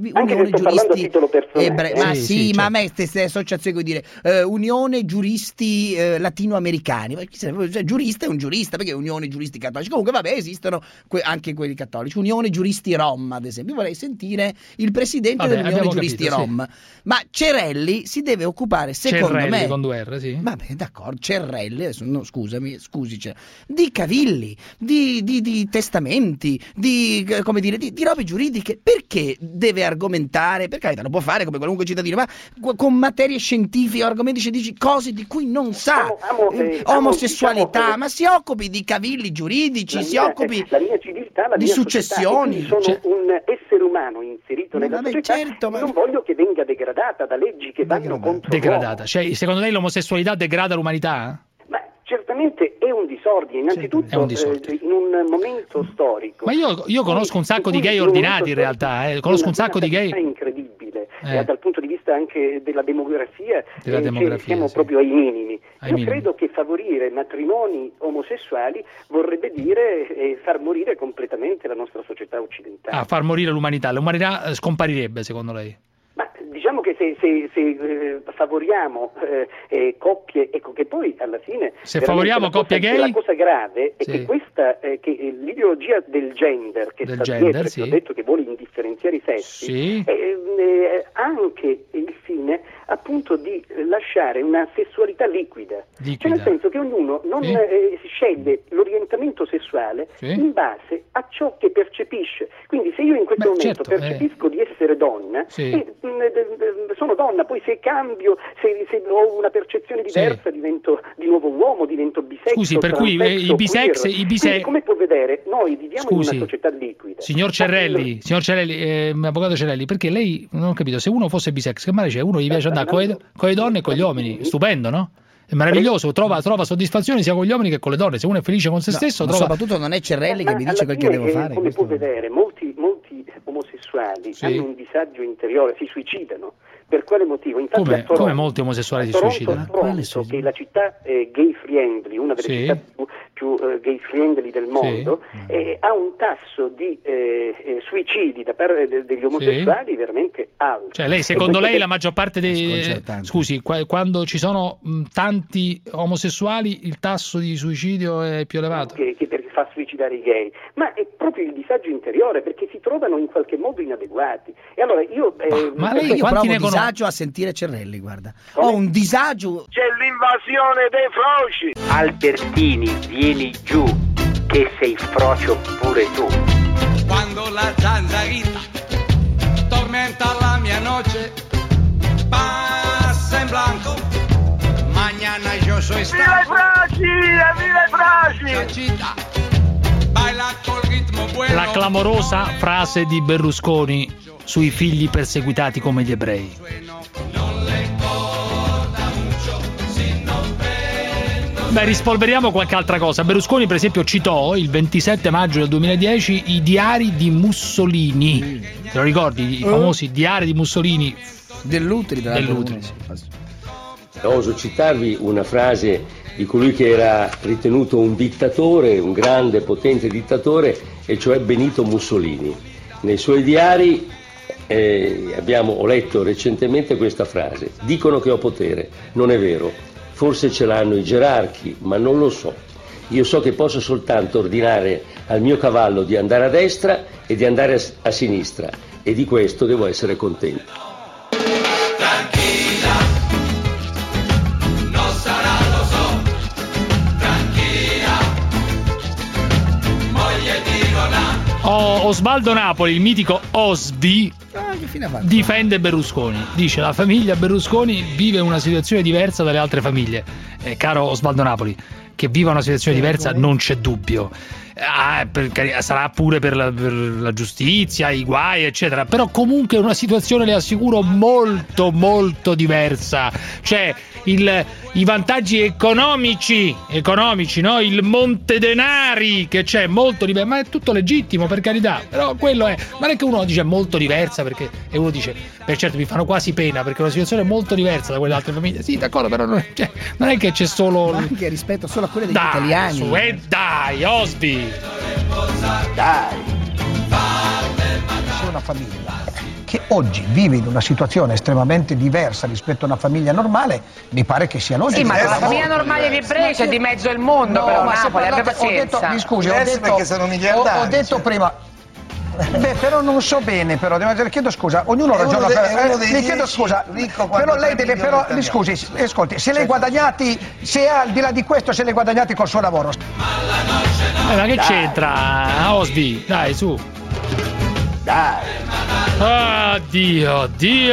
M: ebrei,
H: ma sì, ma a me queste associazioni, come dire, Unione Giuristi latinoamericani, cioè, giurista è un giurista, perché Unione Giuristi Cattolici? Comunque vabbè, esistono anche quelli cattolici. Unione Giuristi Rom, ad esempio. Io vorrei sentire il presidente dell'Unione Giuristi Rom. Sì. Ma Cerelli si deve occupare, secondo me,
G: con 2 R, sì.
H: Vabbè, d'accordo, Cerelli, adesso no, scusi, di cavilli, di testamenti, di robe giuridiche. Perché deve argomentare? Per carità, lo può fare come qualunque cittadino, ma con materie scientifiche, argomenti scientifici, cose di cui non sa. Omosessualità, ma si occupi di cavilli giuridici, si occupi
M: la mia civiltà, la
H: di
M: mia
H: successioni.
M: Società, sono un essere umano inserito nella società, certo, ma non voglio che venga degradata da leggi che vanno contro
G: degradata. Cioè, secondo lei l'omosessualità degrada l'umanità?
M: Ma certamente è un disordine, innanzitutto in un momento storico.
G: Ma io conosco un sacco di gay ordinati in realtà, conosco un sacco di gay.
M: È incredibile, dal punto di vista anche della demografia, siamo proprio ai minimi. Io credo che favorire matrimoni omosessuali vorrebbe dire far morire completamente la nostra società occidentale.
G: Far morire l'umanità scomparirebbe secondo lei?
M: Ma diciamo che se favoriamo coppie, ecco che poi alla fine
G: se favoriamo coppie gay,
M: la cosa grave è che questa che l'ideologia del gender che sta dietro, che ho detto che vuole indifferenziare i sessi, ha anche il fine appunto di lasciare una sessualità liquida. Cioè nel senso che ognuno non sceglie l'orientamento sessuale in base a ciò che percepisce. Quindi se io in questo momento percepisco di essere donna, sono donna, poi se cambio, se ho una percezione diversa, divento di nuovo uomo, divento bisexual.
G: Scusi, per cui i bisex...
M: come può vedere, noi viviamo in una società liquida.
G: Signor Cerelli, avvocato Cerelli, perché lei, non ho capito, se uno fosse bisex, che male c'è? Uno gli piace andare con le donne e con gli uomini, stupendo, no? È maraviglioso, trova soddisfazione sia con gli uomini che con le donne. Se uno è felice con se stesso, trova...
H: soprattutto non è Cerelli che mi dice quel che devo fare.
M: Come può vedere, molti omosessuali hanno un disagio interiore, si suicidano. Per quale motivo? Infatti
G: come molti omosessuali si suicidano?
M: Che è la città gay friendly, una delle città più gay friendly del mondo, ha un tasso di suicidi da parte degli omosessuali veramente alto.
G: Cioè lei, secondo lei la maggior parte dei... Scusi, quando ci sono tanti omosessuali il tasso di suicidio è più elevato?
M: Che fa suicidare i gay, ma è proprio il disagio interiore, perché si trovano in qualche modo inadeguati. E allora io
H: ma lei, io provo disagio a sentire Cerelli, guarda. Ho un disagio.
Y: C'è l'invasione dei froci.
N: Albertini, vieni giù, che sei frocio pure tu.
P: Quando la zanzarita tormenta la mia noche, passa in blanco. Mañana yo soy stanco.
Y: Viva i froci!
G: La clamorosa frase di Berlusconi sui figli perseguitati come gli ebrei. Beh, rispolveriamo qualche altra cosa. Berlusconi, per esempio, citò il 27 maggio del 2010 i diari di Mussolini. Te lo ricordi? I famosi diari di Mussolini?
H: Dell'Utri.
Q: Oso citarvi una frase di colui che era ritenuto un dittatore, un grande, potente dittatore, e cioè Benito Mussolini. Nei suoi diari ho letto recentemente questa frase: dicono che ho potere, non è vero, forse ce l'hanno i gerarchi, ma non lo so. Io so che posso soltanto ordinare al mio cavallo di andare a destra e di andare a sinistra, e di questo devo essere contento.
G: Osvaldo Napoli, il mitico Osvi, difende Berlusconi. Dice: la famiglia Berlusconi vive una situazione diversa dalle altre famiglie. Caro Osvaldo Napoli, che viva una situazione diversa non c'è dubbio. sarà pure per la giustizia, i guai eccetera, però comunque è una situazione, le assicuro, molto molto diversa. Cioè i vantaggi economici, no? Il monte denari che c'è molto diverso, ma è tutto legittimo, per carità, però quello è, non è che uno dice molto diversa perché, e uno dice per certo mi fanno quasi pena perché è una situazione molto diversa da quelle altre famiglie. Sì, d'accordo, però non è che c'è solo,
H: ma anche rispetto solo a quelle degli italiani.
G: Dai, Osby,
H: dai,
F: c'è una famiglia che oggi vive in una situazione estremamente diversa rispetto a una famiglia normale, mi pare che sia logico.
T: Sì, ma la famiglia normale di ebrei c'è di mezzo il mondo, no, però Napoli, abbia pazienza.
F: Mi scusi, ho detto prima. Beh, però non so bene, però chiedo scusa, ognuno ragiona mi chiedo scusa, però lei deve, però mi scusi, ascolti, se lei guadagnati, se al di là di questo, se lei guadagnati col suo lavoro.
G: Ma che c'entra, Osby? Dai, su.
H: Dai.
G: Dio.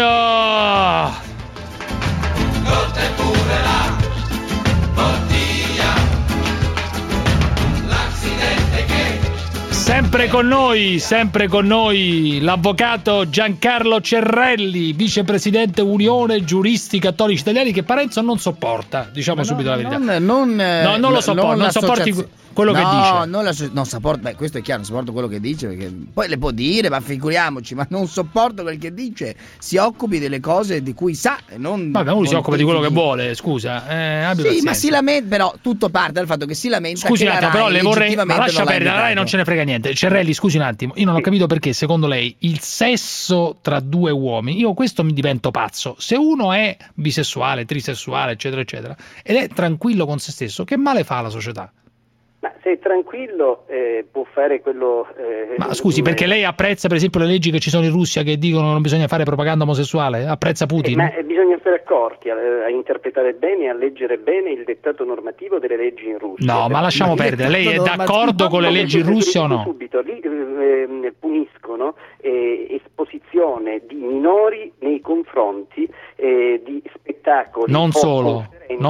G: Sempre con noi l'avvocato Giancarlo Cerrelli, vicepresidente Unione Giuristi Cattolici Italiani, che Parenzo non sopporta, diciamo subito la verità. Non lo sopporta, non sopporti quello che dice.
H: Non sopporto, beh, questo è chiaro, non sopporto quello che dice, perché poi le può dire, ma figuriamoci, ma non sopporto quel che dice. Si occupi delle cose di cui sa e non.
G: Vabbè, uno si occupa di quello che vuole, scusa.
H: Sì, pazienza. Ma si lamenta, però tutto parte dal fatto che si lamenta.
G: Scusi un attimo, però le vorrei. Ma lascia perdere, la Rai non ce ne frega niente. Cerrelli, scusi un attimo, io non ho capito perché secondo lei il sesso tra due uomini, io questo mi divento pazzo. Se uno è bisessuale, trisessuale, eccetera, eccetera, ed è tranquillo con se stesso, che male fa alla società?
M: Ma se è tranquillo può fare quello.
G: Ma scusi, perché lei apprezza per esempio le leggi che ci sono in Russia che dicono che non bisogna fare propaganda omosessuale? Apprezza Putin?
M: Ma bisogna stare accorti a interpretare bene e a leggere bene il dettato normativo delle leggi in Russia.
G: No, ma lasciamo perdere. Lei è d'accordo con le leggi in Russia o no?
M: Subito lì puniscono esposizione di minori nei confronti di spettacoli.
G: Non solo.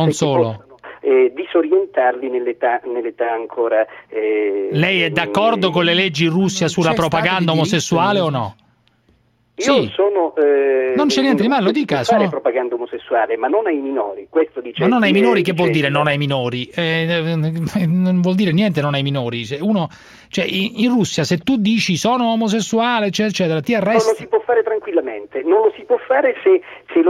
M: Disorientarli nell'età ancora.
G: Lei è d'accordo con le leggi in Russia sulla propaganda omosessuale o no?
M: Io sono.
G: Non c'è niente di male, lo dica.
M: Fare propaganda omosessuale, ma non ai minori. Questo dice.
G: Ma non ai minori, che vuol dire non ai minori? Non vuol dire niente non ai minori. Cioè, in Russia, se tu dici sono omosessuale, eccetera, ti arresti.
M: Non lo si può fare tranquillamente. Non lo si può fare se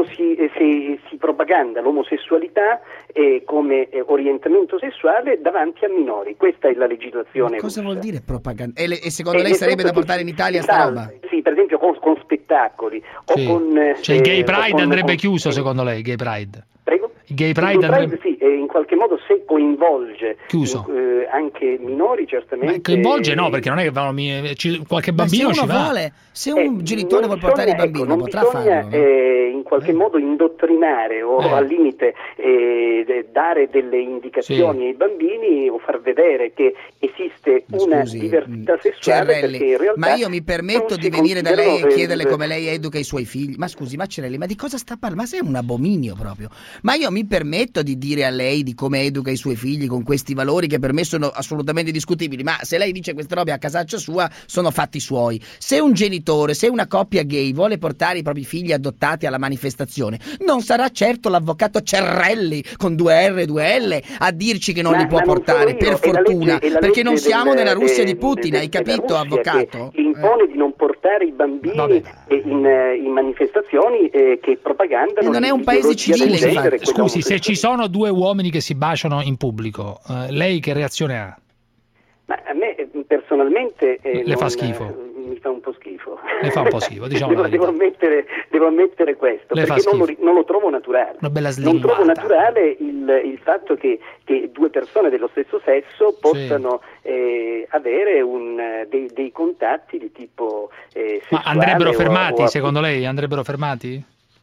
M: si propaganda l'omosessualità come orientamento sessuale davanti a minori. Questa è la legislazione.
H: Ma cosa vuol dire propaganda? E secondo lei sarebbe da portare in Italia sta roba?
M: Sì, per esempio con spettacoli
G: sì.
M: O con.
G: Cioè il Gay Pride andrebbe chiuso, secondo lei? Gay Pride?
M: Prego?
G: Il Gay Pride andrebbe.
M: Sì, in qualche modo se coinvolge anche minori, certamente.
G: Ma coinvolge no, perché non è che qualche bambino ci va.
H: Se un genitore vuole portare i bambini, non potrà farlo.
M: In qualche modo indottrinare o al limite dare delle indicazioni ai bambini o far vedere che esiste una diversità sessuale.
H: Cerrelli,
M: perché in realtà
H: ma io mi permetto di venire da lei e chiederle come lei educa i suoi figli. Ma scusi, ma Cerrelli, ma di cosa sta parlando? Ma sei un abominio proprio. Ma io mi permetto di dire a lei di come educa i suoi figli con questi valori che per me sono assolutamente discutibili, ma se lei dice queste robe a casaccia sua sono fatti suoi. Se un genitore, se una coppia gay vuole portare i propri figli adottati alla manifestazione, non sarà certo l'avvocato Cerrelli con 2 R e 2 L a dirci che non li può portare, per fortuna, perché non siamo nella Russia di Putin, hai capito, avvocato?
M: Che impone di non portare i bambini in manifestazioni che propagandano.
H: Non è un paese civile, infatti.
G: Scusi, se ci sono 2 uomini che si baciano in pubblico, lei che reazione ha?
M: Ma a me personalmente
G: le fa schifo.
M: Mi fa un po' schifo.
G: Le fa un po' schifo, diciamo.
M: devo ammettere questo, perché non lo trovo naturale.
G: Una bella slimmata.
M: Non trovo naturale il fatto che 2 persone dello stesso sesso possano avere dei contatti di tipo sessuale.
G: Ma andrebbero fermati, secondo lei? Andrebbero fermati?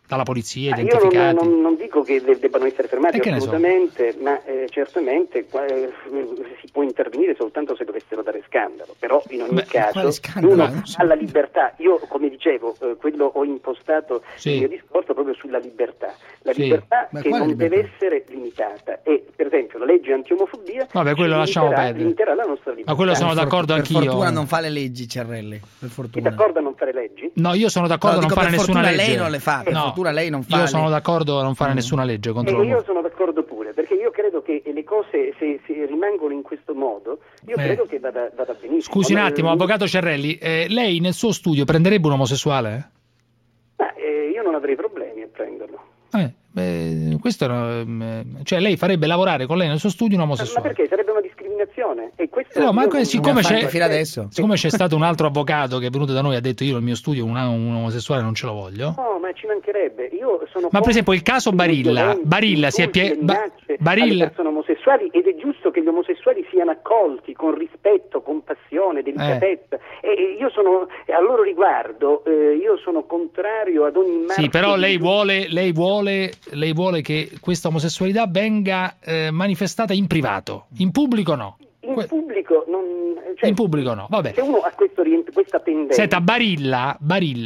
G: dalla polizia, identificati.
M: Io non dico che debbano essere fermati assolutamente, ma certamente si può intervenire soltanto se dovessero dare scandalo, però in ogni caso uno ha la libertà. Io, come dicevo, quello ho impostato il mio discorso proprio sulla libertà. La libertà che non deve essere limitata, e per esempio la legge anti-omofobia
G: quello lasciamo perdere.
M: Limiterà la nostra libertà.
G: Ma quello sono d'accordo anch'io.
H: Per fortuna non fa le leggi, Cerrelli. Per fortuna.
M: Sei d'accordo a non fare leggi?
G: No, io sono d'accordo a non fare nessuna legge.
H: Lei non le fa, per fortuna lei non fa.
G: Io sono d'accordo a non fare nessuna legge contro
M: io sono d'accordo pure, perché io credo che le cose, se rimangono in questo modo, io credo che vada benissimo.
G: Scusi un attimo, avvocato Cerrelli, lei nel suo studio prenderebbe un omosessuale?
M: Io non avrei problemi a prenderlo.
G: Questo cioè lei farebbe lavorare con lei nel suo studio un omosessuale?
M: Ma perché? Sarebbe una discriminazione. E questo
G: siccome c'è stato un altro avvocato che è venuto da noi e ha detto io nel mio studio un omosessuale non ce lo voglio.
M: No, ma ci mancherebbe. Io sono
G: per esempio il caso Barilla si è
M: alle persone omosessuali, ed è giusto che gli omosessuali siano accolti con rispetto, compassione, delicatezza. E io sono a loro riguardo io sono contrario ad ogni marcia.
G: Sì, però lei vuole che questa omosessualità venga manifestata in privato, in pubblico no.
M: In pubblico non,
G: in pubblico no, vabbè.
M: Se uno ha questa tendenza.
G: Senta, Barilla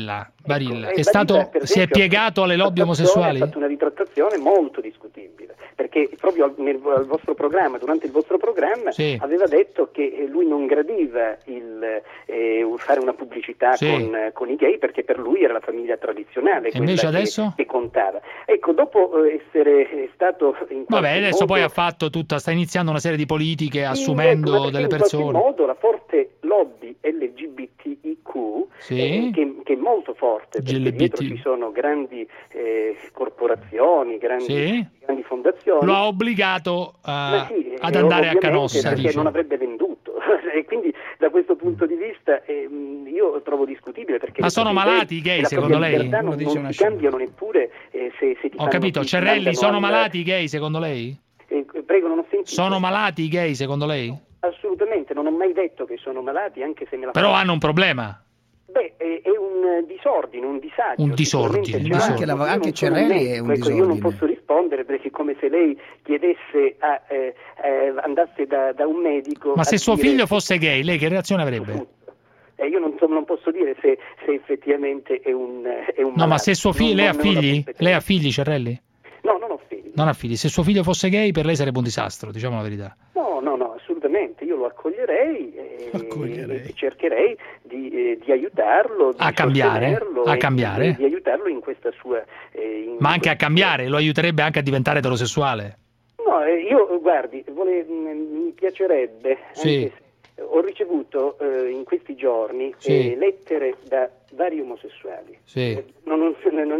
G: si è piegato alle lobby omosessuali?
M: Ha fatto una ritrattazione molto discutibile, perché proprio al vostro programma, durante il vostro programma, aveva detto che lui non gradiva fare una pubblicità con i gay, perché per lui era la famiglia tradizionale,
G: e invece adesso?
M: che contava. Ecco, dopo essere stato in
G: adesso poi sta iniziando una serie di politiche assumendo delle persone.
M: In qualche modo la forte lobby LGBTIQ che è molto forte, perché dietro ci sono grandi corporazioni, grandi fondazioni.
G: Lo ha obbligato ad andare a Canossa,
M: perché non avrebbe venduto. E quindi da questo punto di vista io trovo discutibile, perché
G: ma sono malati i gay secondo lei?
M: Non si cambiano neppure se ti
G: ho capito, Cerrelli, sono malati i gay secondo lei?
M: Prego, non ho sentito.
G: Sono malati i gay secondo lei?
M: Assolutamente, non ho mai detto che sono malati, anche se me la
G: però hanno un problema.
M: È un disordine, un disagio.
G: Un disordine.
H: Ma anche Cerrelli è un disordine.
M: Io non posso rispondere, perché è come se lei chiedesse andasse da un medico.
G: Ma se suo figlio fosse gay, lei che reazione avrebbe?
M: Io non posso dire se effettivamente è un
G: no, ma se suo figlio, lei ha figli? Lei ha figli, Cerrelli?
M: No, non ho figli.
G: Non ha figli. Se suo figlio fosse gay, per lei sarebbe un disastro, diciamo la verità.
M: No, assolutamente. Io lo accoglierei e cercherei di aiutarlo,
G: a cambiare,
M: di aiutarlo in questa sua.
G: Ma anche a cambiare, lo aiuterebbe anche a diventare eterosessuale.
M: No, io guardi, mi piacerebbe. Ho ricevuto in questi giorni lettere da vari omosessuali. Non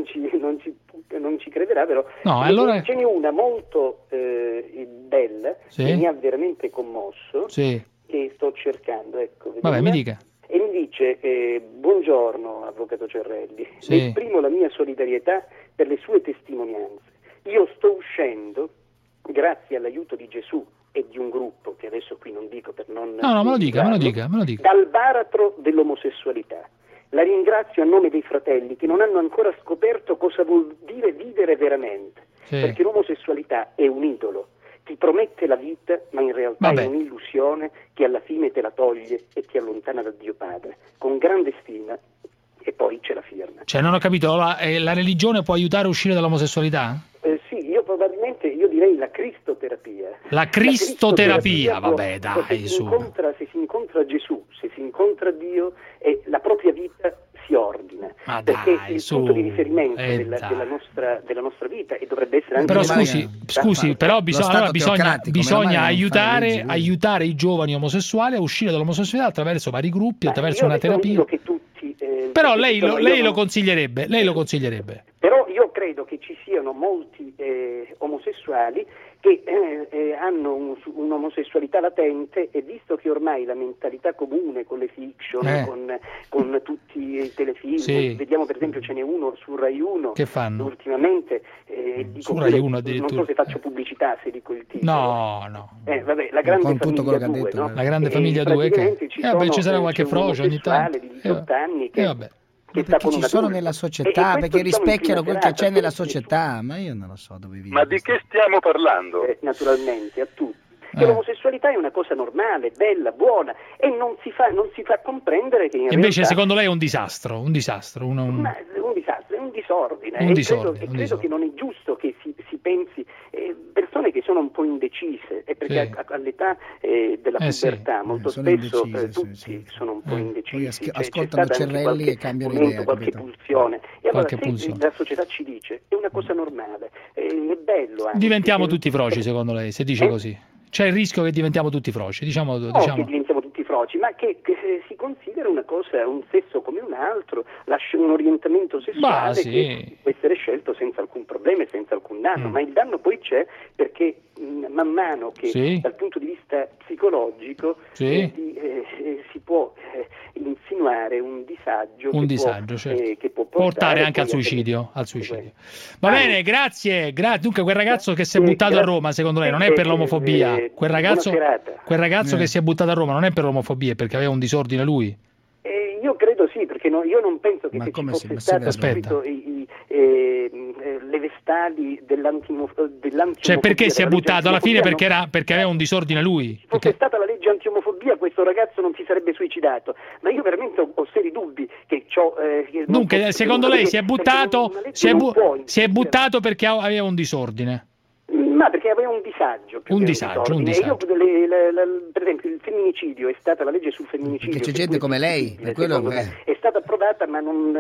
M: ci crederà, però
G: allora...
M: ce n'è una molto bella che mi ha veramente commosso, che sto cercando. Ecco,
G: vabbè, mi dica.
M: E mi dice: buongiorno avvocato Cerrelli, esprimo la mia solidarietà per le sue testimonianze. Io sto uscendo grazie all'aiuto di Gesù e di un gruppo che adesso qui non dico per non...
G: No, me lo dica.
M: Dal baratro dell'omosessualità. La ringrazio a nome dei fratelli che non hanno ancora scoperto cosa vuol dire vivere veramente, perché l'omosessualità è un idolo, ti promette la vita, ma in realtà è un'illusione che alla fine te la toglie e ti allontana da Dio Padre, con grande stima, e poi c'è la firma.
G: Cioè, non ho capito, la religione può aiutare a uscire dall'omosessualità?
M: Sì, io direi la cristoterapia.
G: La cristoterapia, vabbè, dai,
M: se si incontra Gesù, se si incontra Dio, la propria vita si ordina, perché è il punto di riferimento della nostra vita, e dovrebbe essere anche...
G: Però scusi, però bisogna aiutare i giovani omosessuali a uscire dall'omosessualità attraverso vari gruppi, attraverso una terapia.
M: Che tutti,
G: però lei lo consiglierebbe,
M: Però io credo che ci siano molti omosessuali che hanno un'omosessualità latente, e visto che ormai la mentalità comune con le fiction, con tutti i telefilm, vediamo per esempio ce n'è uno su Rai 1
G: che fanno
M: ultimamente,
G: su Rai 1
M: non so se faccio pubblicità se dico il titolo.
G: No.
M: Vabbè, la grande famiglia 2, no?
G: La grande famiglia 2 che ci sarà qualche frocio ogni tanto.
M: Di 18 anni che che sta con un adulto.
H: Sono nella società, perché rispecchiano quel che c'è nella società, ma io non lo so dove vivo.
Y: Ma di che stiamo parlando?
M: Naturalmente, a tutti. Che l'omosessualità è una cosa normale, bella, buona, e non si fa comprendere che
G: invece secondo lei è un disastro,
M: un disastro, è un disordine. Credo che non è giusto che si pensi, persone che sono un po' indecise, e perché all'età della pubertà molto spesso tutti sono un po' indecisi,
H: ascoltano Cerrelli e cambiano idea,
M: qualche pulsione, e allora se la società ci dice è una cosa normale, è bello anche.
G: Diventiamo tutti froci, secondo lei, se dice così? C'è il rischio che diventiamo tutti froci, diciamo.
M: Che diventiamo tutti froci, ma che si considera una cosa, un sesso come un altro, un orientamento sessuale che può essere scelto senza alcun problema e senza alcun danno, ma il danno poi c'è perché man mano che dal punto di vista psicologico si può insinuare un disagio che può portare
G: anche al suicidio. Va bene, grazie. Dunque quel ragazzo che si è buttato a Roma, secondo lei, non è per l'omofobia? Quel ragazzo che si è buttato a Roma non è per l'omofobia, perché aveva un disordine lui?
M: Io credo sì, perché io non penso che ci fosse stato subito le vestali dell'antiomofobia.
G: Cioè perché si è buttato alla fine? Perché aveva un disordine lui?
M: Se fosse stata la legge antiomofobia questo ragazzo non si sarebbe suicidato, ma io veramente ho seri dubbi che ciò...
G: Dunque, secondo lei si è buttato perché aveva un disordine?
M: Ma perché aveva un disagio.
G: Un disagio.
M: Io, per esempio, il femminicidio è stata la legge sul femminicidio.
H: Perché c'è gente come lei, per quello
M: è stata approvata, ma non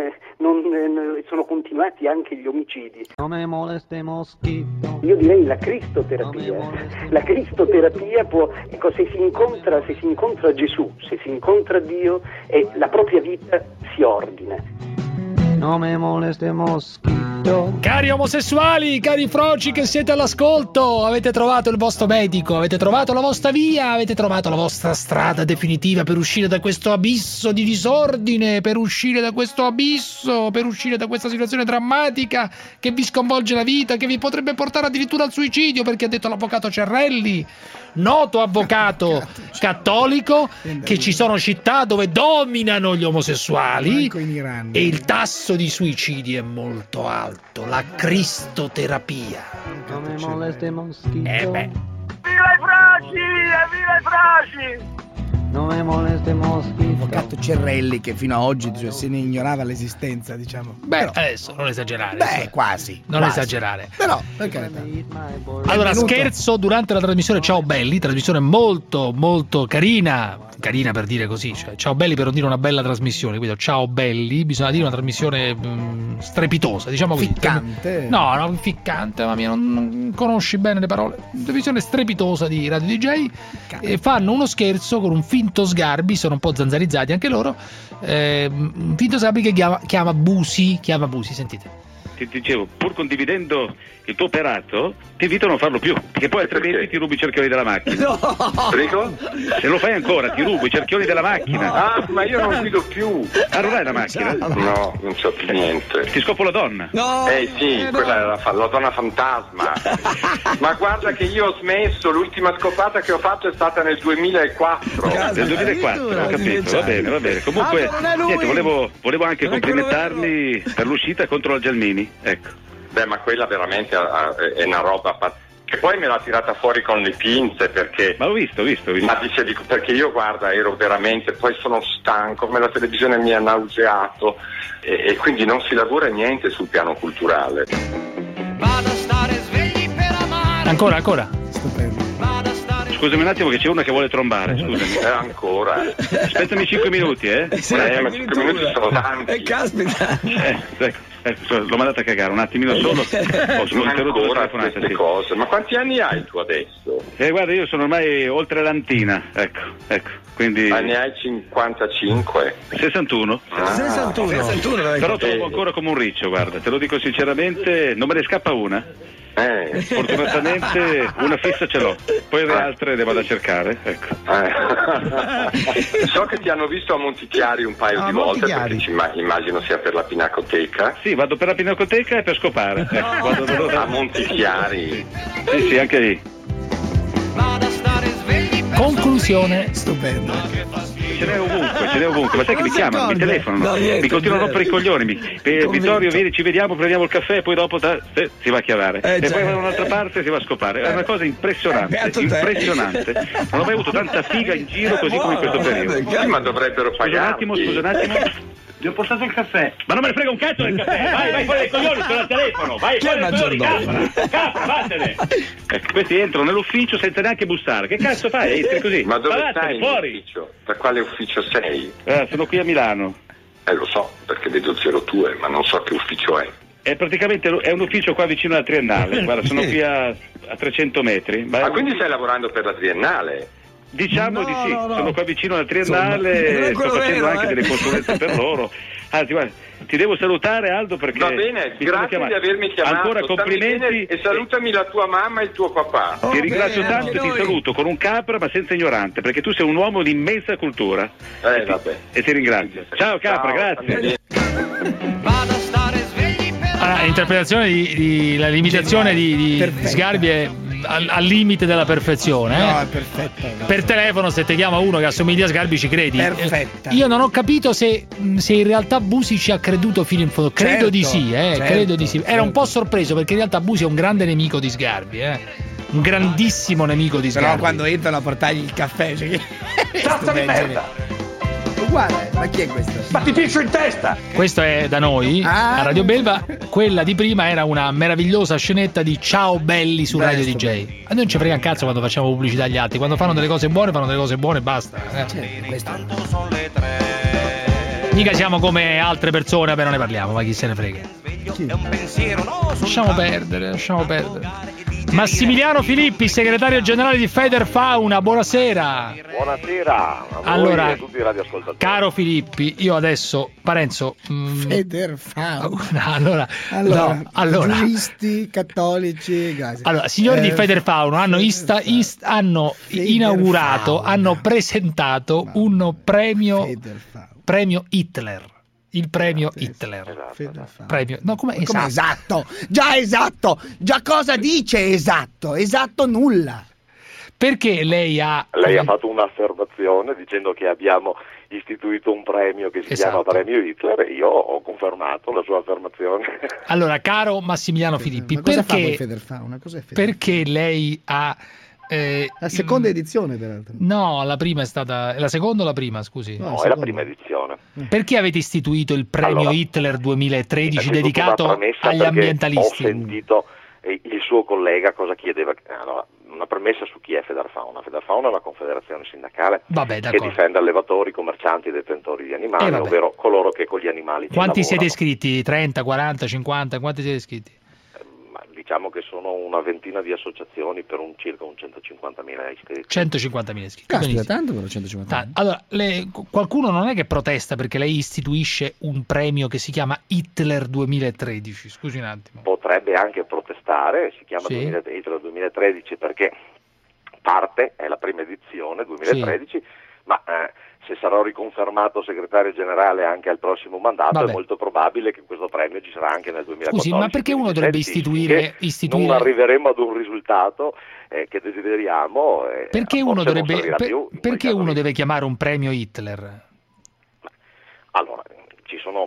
M: sono continuati anche gli omicidi.
A: Non me moleste moschito.
M: Io direi la cristoterapia. La cristoterapia può, se si incontra Gesù, se si incontra Dio, e la propria vita si ordina.
A: Non me moleste moschito.
G: Cari omosessuali, cari froci che siete all'ascolto, avete trovato il vostro medico, avete trovato la vostra via, avete trovato la vostra strada definitiva per uscire da questo abisso di disordine, per uscire da questo abisso, per uscire da questa situazione drammatica che vi sconvolge la vita, che vi potrebbe portare addirittura al suicidio, perché ha detto l'avvocato Cerrelli, noto avvocato cattolico, che ci sono città dove dominano gli omosessuali e il tasso di suicidi è molto alto. La cristoterapia.
A: Come moleste moschito.
Y: Viva i froci! Viva i froci!
A: Non me moleste moschito.
H: L'avvocato Cerrelli, che fino a oggi se ne ignorava l'esistenza, diciamo.
G: Adesso non esagerare.
H: Quasi.
G: Non esagerare.
H: Però, per carità.
G: Allora, scherzo durante la trasmissione Ciao Belli, trasmissione molto, molto carina per dire così, cioè Ciao Belli per non dire una bella trasmissione, quindi Ciao Belli, bisogna dire una trasmissione strepitosa, diciamo così.
H: Ficcante.
G: No, ficcante, mamma mia, non conosci bene le parole. Una trasmissione strepitosa di Radio DJ, e fanno uno scherzo con un finto Sgarbi, sono un po' zanzarizzati anche loro, un finto Sgarbi che chiama Busi, sentite.
O: Ti dicevo, pur condividendo il tuo operato, ti invito a non farlo più, perché poi altrimenti ti rubi i cerchioni della macchina.
Y: No! Prego?
O: Se lo fai ancora, ti rubo i cerchioni della macchina.
Y: Ah, ma io non guido più.
O: Ah, non hai la macchina?
Y: No, non c'ho più niente.
O: Ti scopo la donna?
Y: No! Sì, quella era la donna fantasma. Ma guarda che io ho smesso, l'ultima scopata che ho fatto è stata nel 2004.
O: Nel 2004, ho capito, va bene. Comunque, niente, volevo anche complimentarmi per l'uscita contro la Gelmini, ecco.
Y: Beh, ma quella veramente è una roba che poi me l'ha tirata fuori con le pinze, perché...
O: Ma ho visto.
Y: Ma dico, perché io, guarda, ero veramente... Poi sono stanco, come la televisione mi ha nauseato, e quindi non si lavora niente sul piano culturale.
P: Vado a stare svegli per amare.
G: Ancora.
H: Stupendo.
O: Scusami un attimo che c'è una che vuole trombare, scusami.
Y: Ancora.
O: Aspettami 5 minuti,
Y: ma 5 minuti sono tanti.
H: Caspita.
O: Ecco, l'ho mandata a cagare un attimino solo.
Y: Ancora queste cose. Ma quanti anni hai tu adesso?
O: Guarda, io sono ormai oltre l'antina, ecco. Quindi...
Y: Ma ne hai 55?
O: 61.
H: 61.
O: Però trovo ancora come un riccio, guarda, te lo dico sinceramente, non me ne scappa una. Fortunatamente una fissa ce l'ho, poi le altre le vado a cercare, ecco.
Y: So che ti hanno visto a Montichiari un paio di volte, perché immagino sia per la Pinacoteca.
O: Sì, vado per la Pinacoteca e per scopare. Vado
Y: a Montichiari.
O: Sì, anche lì.
G: Conclusione.
H: Stupendo.
O: ce n'è ovunque, ma sai che mi chiamano, mi telefonano, mi continuano a rompere i coglioni, Vittorio vieni, ci vediamo, prendiamo il caffè e poi dopo si va a chiavare e poi da un'altra parte si va a scopare, è una cosa impressionante. Non ho mai avuto tanta figa in giro così come in questo periodo.
U: Ma dovrebbero pagare.
O: Scusa un attimo. Gli ho portato il caffè. Ma non me ne frega un cazzo del caffè. Vai fuori dai coglioni, sono al telefono. Vai fuori dai coglioni, capra, vattene. Questi entrano nell'ufficio senza neanche bussare. Che cazzo fai? Entri così.
U: Ma dove
O: vattene,
U: stai
O: fuori?
U: Ufficio? Da quale ufficio sei?
O: Sono qui a Milano.
U: Lo so, perché vedo 02, ma non so che ufficio è.
O: È praticamente un ufficio qua vicino alla Triennale. Guarda, sono qui a 300 metri.
U: Ma quindi stai lavorando per la Triennale?
O: Diciamo di sì, sono qua vicino alla Triennale, sto facendo anche delle consulenze per loro. Anzi, guarda, ti devo salutare Aldo perché...
U: Va bene, grazie di avermi chiamato.
O: Ancora complimenti.
U: E salutami la tua mamma e il tuo papà.
O: Ti ringrazio tanto e ti saluto con un capra ma senza ignorante, perché tu sei un uomo di immensa cultura.
U: Vabbè.
O: E ti ringrazio. Ciao capra, grazie.
G: Allora, l'interpretazione la limitazione di Sgarbi è al limite della perfezione.
H: No, è perfetta.
G: Per telefono, se ti chiama uno che assomiglia a Sgarbi, ci credi.
H: Perfetta.
G: Io non ho capito se in realtà Busi ci ha creduto fino in fondo. Credo di sì, credo di sì. Era un po' sorpreso perché in realtà Busi è un grande nemico di Sgarbi, un grandissimo nemico di Sgarbi.
H: Però quando entrano a portargli il caffè,
U: Cazzo di merda!
H: Guarda, ma chi è questo?
U: Ma ti piscio in testa!
G: Questo è da noi, a Radio Belva. Quella di prima era una meravigliosa scenetta di Ciao Belli su Radio DJ. A noi non ci frega un cazzo quando facciamo pubblicità agli altri. Quando fanno delle cose buone e basta. Mica siamo come altre persone, beh non ne parliamo, ma chi se ne frega. Lasciamo perdere. Massimiliano Filippi, segretario generale di Federfauna, buonasera.
B: Buonasera a voi
G: allora,
B: e a tutti i radioascoltatori.
G: Caro Filippi, io adesso, Parenzo...
H: Allora,
G: giuristi,
H: cattolici, grazie.
G: Allora, signori di Federfauna hanno inaugurato, hanno presentato un premio Hitler. Il premio Hitler.
B: Esatto.
G: Premio. No, come
H: esatto? Già esatto. Già cosa dice esatto? Esatto nulla.
G: Perché lei ha
B: fatto un'affermazione dicendo che abbiamo istituito un premio che si chiama Premio Hitler e io ho confermato la sua affermazione.
G: Allora, caro Massimiliano Filippi, perché lei ha
H: la seconda edizione, peraltro.
G: No, la prima è stata... La seconda o la prima, scusi?
B: No, è la prima edizione.
G: Perché avete istituito il premio Hitler 2013 dedicato agli ambientalisti?
B: Ho sentito il suo collega cosa chiedeva. Allora, una premessa su chi è Federfauna. Federfauna è una confederazione sindacale che difende allevatori, commercianti e detentori di animali, ovvero coloro che con gli animali
G: Quanti siete iscritti? 30, 40, 50? Quanti siete iscritti?
B: Diciamo che sono una ventina di associazioni per circa 150.000 iscritti.
G: 150.000 iscritti.
H: Caspita, tanto però 150.000.
G: Allora, qualcuno non è che protesta perché lei istituisce un premio che si chiama Hitler 2013? Scusi un attimo.
B: Potrebbe anche protestare, si chiama Hitler 2013 perché parte, è la prima edizione 2013, ma se sarò riconfermato segretario generale anche al prossimo mandato è molto probabile che questo premio ci sarà anche nel 2014.
G: Scusi, ma perché uno dovrebbe istituire...
B: Non arriveremo ad un risultato che desideriamo.
G: Perché uno deve chiamare un premio Hitler?
B: Allora, ci sono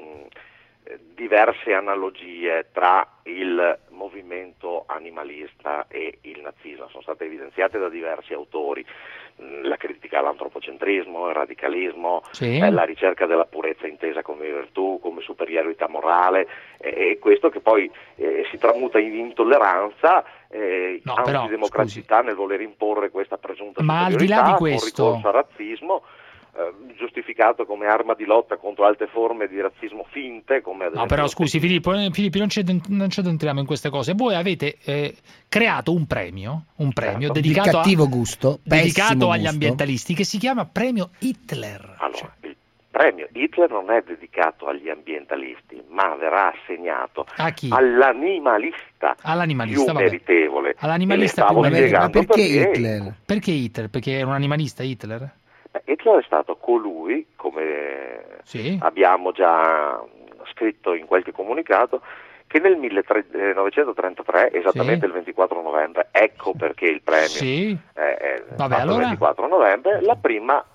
B: diverse analogie tra il movimento animalista e il nazismo, sono state evidenziate da diversi autori. La critica all'antropocentrismo, il radicalismo, la ricerca della purezza intesa come virtù, come superiorità morale, e questo che poi si tramuta in intolleranza, antidemocraticità nel voler imporre questa presunta superiorità,
G: al di là di questo,
B: con ricorso al razzismo, giustificato come arma di lotta contro altre forme di razzismo finte, come ad esempio...
G: No, però scusi Filippo, non ci addentriamo in queste cose. Voi avete creato un premio dedicato
H: di cattivo gusto,
G: dedicato agli ambientalisti, che si chiama Premio Hitler.
B: Allora, il premio Hitler non è dedicato agli ambientalisti, ma verrà assegnato all'animalista più meritevole.
G: All'animalista
B: più meritevole.
H: Ma perché Hitler?
G: Perché Hitler? Perché era un animalista Hitler?
B: Hitler è stato colui, come abbiamo già scritto in qualche comunicato, che nel 1933, esattamente il 24 novembre, ecco perché il premio è il 24 novembre, la prima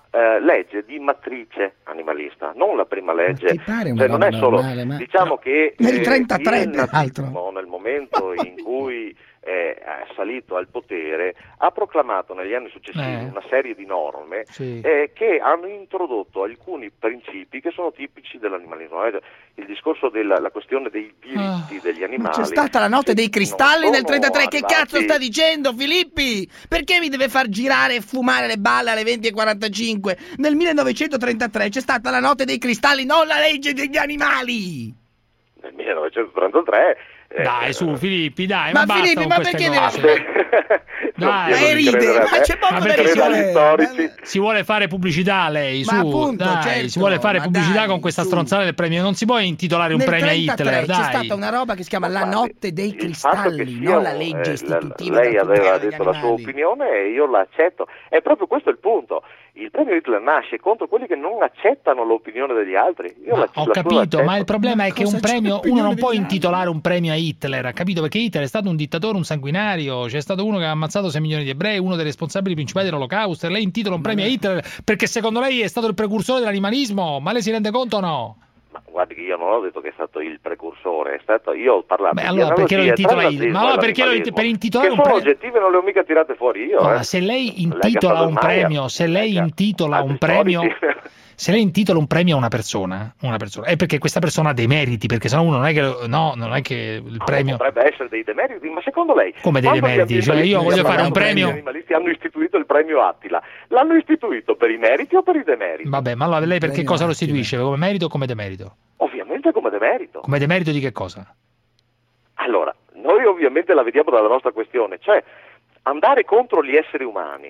B: legge di matrice animalista, non la prima legge, cioè non è solo normale, diciamo che
H: nel 33
B: il nazismo, nel momento in cui è salito al potere, ha proclamato negli anni successivi una serie di norme che hanno introdotto alcuni principi che sono tipici dell'animalismo. Il discorso della questione dei diritti degli animali.
H: C'è stata la notte dei cristalli nel 33, che cazzo sta dicendo Filippi? Perché mi deve far girare e fumare le balle alle 20:45? Nel 1933 c'è stata la notte dei cristalli, non la legge degli animali.
B: Nel 1933
G: dai su Filippi, dai,
H: ma
G: basta
H: Filippi,
G: con
H: ma
G: queste
H: perché
G: cose.
H: Dai, ride, ma c'è poco da ridere.
G: Si vuole fare pubblicità lei,
H: ma
G: su,
H: appunto,
G: dai,
H: certo,
G: si vuole fare pubblicità
H: dai,
G: con questa
H: su.
G: stronzata del premio. Non si può intitolare un premio a Hitler, dai.
H: C'è stata una roba che si chiama la notte dei cristalli, non la legge istitutiva.
B: Lei aveva detto la sua opinione e io l'accetto. È proprio questo il punto. Il premio Hitler nasce contro quelli che non accettano l'opinione degli altri.
G: Ho capito, ma il problema è che un premio, uno non può intitolare un premio a Hitler, ha capito? Perché Hitler è stato un dittatore, un sanguinario, c'è stato uno che ha ammazzato 6 milioni di ebrei, uno dei responsabili principali dell'Olocausto, e lei intitola un premio a Hitler perché secondo lei è stato il precursore dell'animalismo, ma lei si rende conto o no?
B: Ma guardi che io non ho detto che è stato il precursore, è stato, io ho parlato
G: di allora perché lo intitola Hitler? Ma allora perché per intitolare un premio?
B: Oggettive non le ho mica tirate fuori io.
G: Allora, se lei intitola un premio, se lei intitola un premio, se lei intitola un premio a una persona, è perché questa persona ha dei meriti, perché sennò uno non è che il premio
B: potrebbe essere dei demeriti, ma secondo lei
G: come dei demeriti? Cioè io voglio fare un premio.
B: Gli animalisti hanno istituito il premio Attila. L'hanno istituito per i meriti o per i demeriti?
G: Vabbè, ma allora lei per che cosa lo istituisce? Come merito o come demerito?
B: Ovviamente come demerito.
G: Come demerito di che cosa?
B: Allora, noi ovviamente la vediamo dalla nostra questione, cioè andare contro gli esseri umani.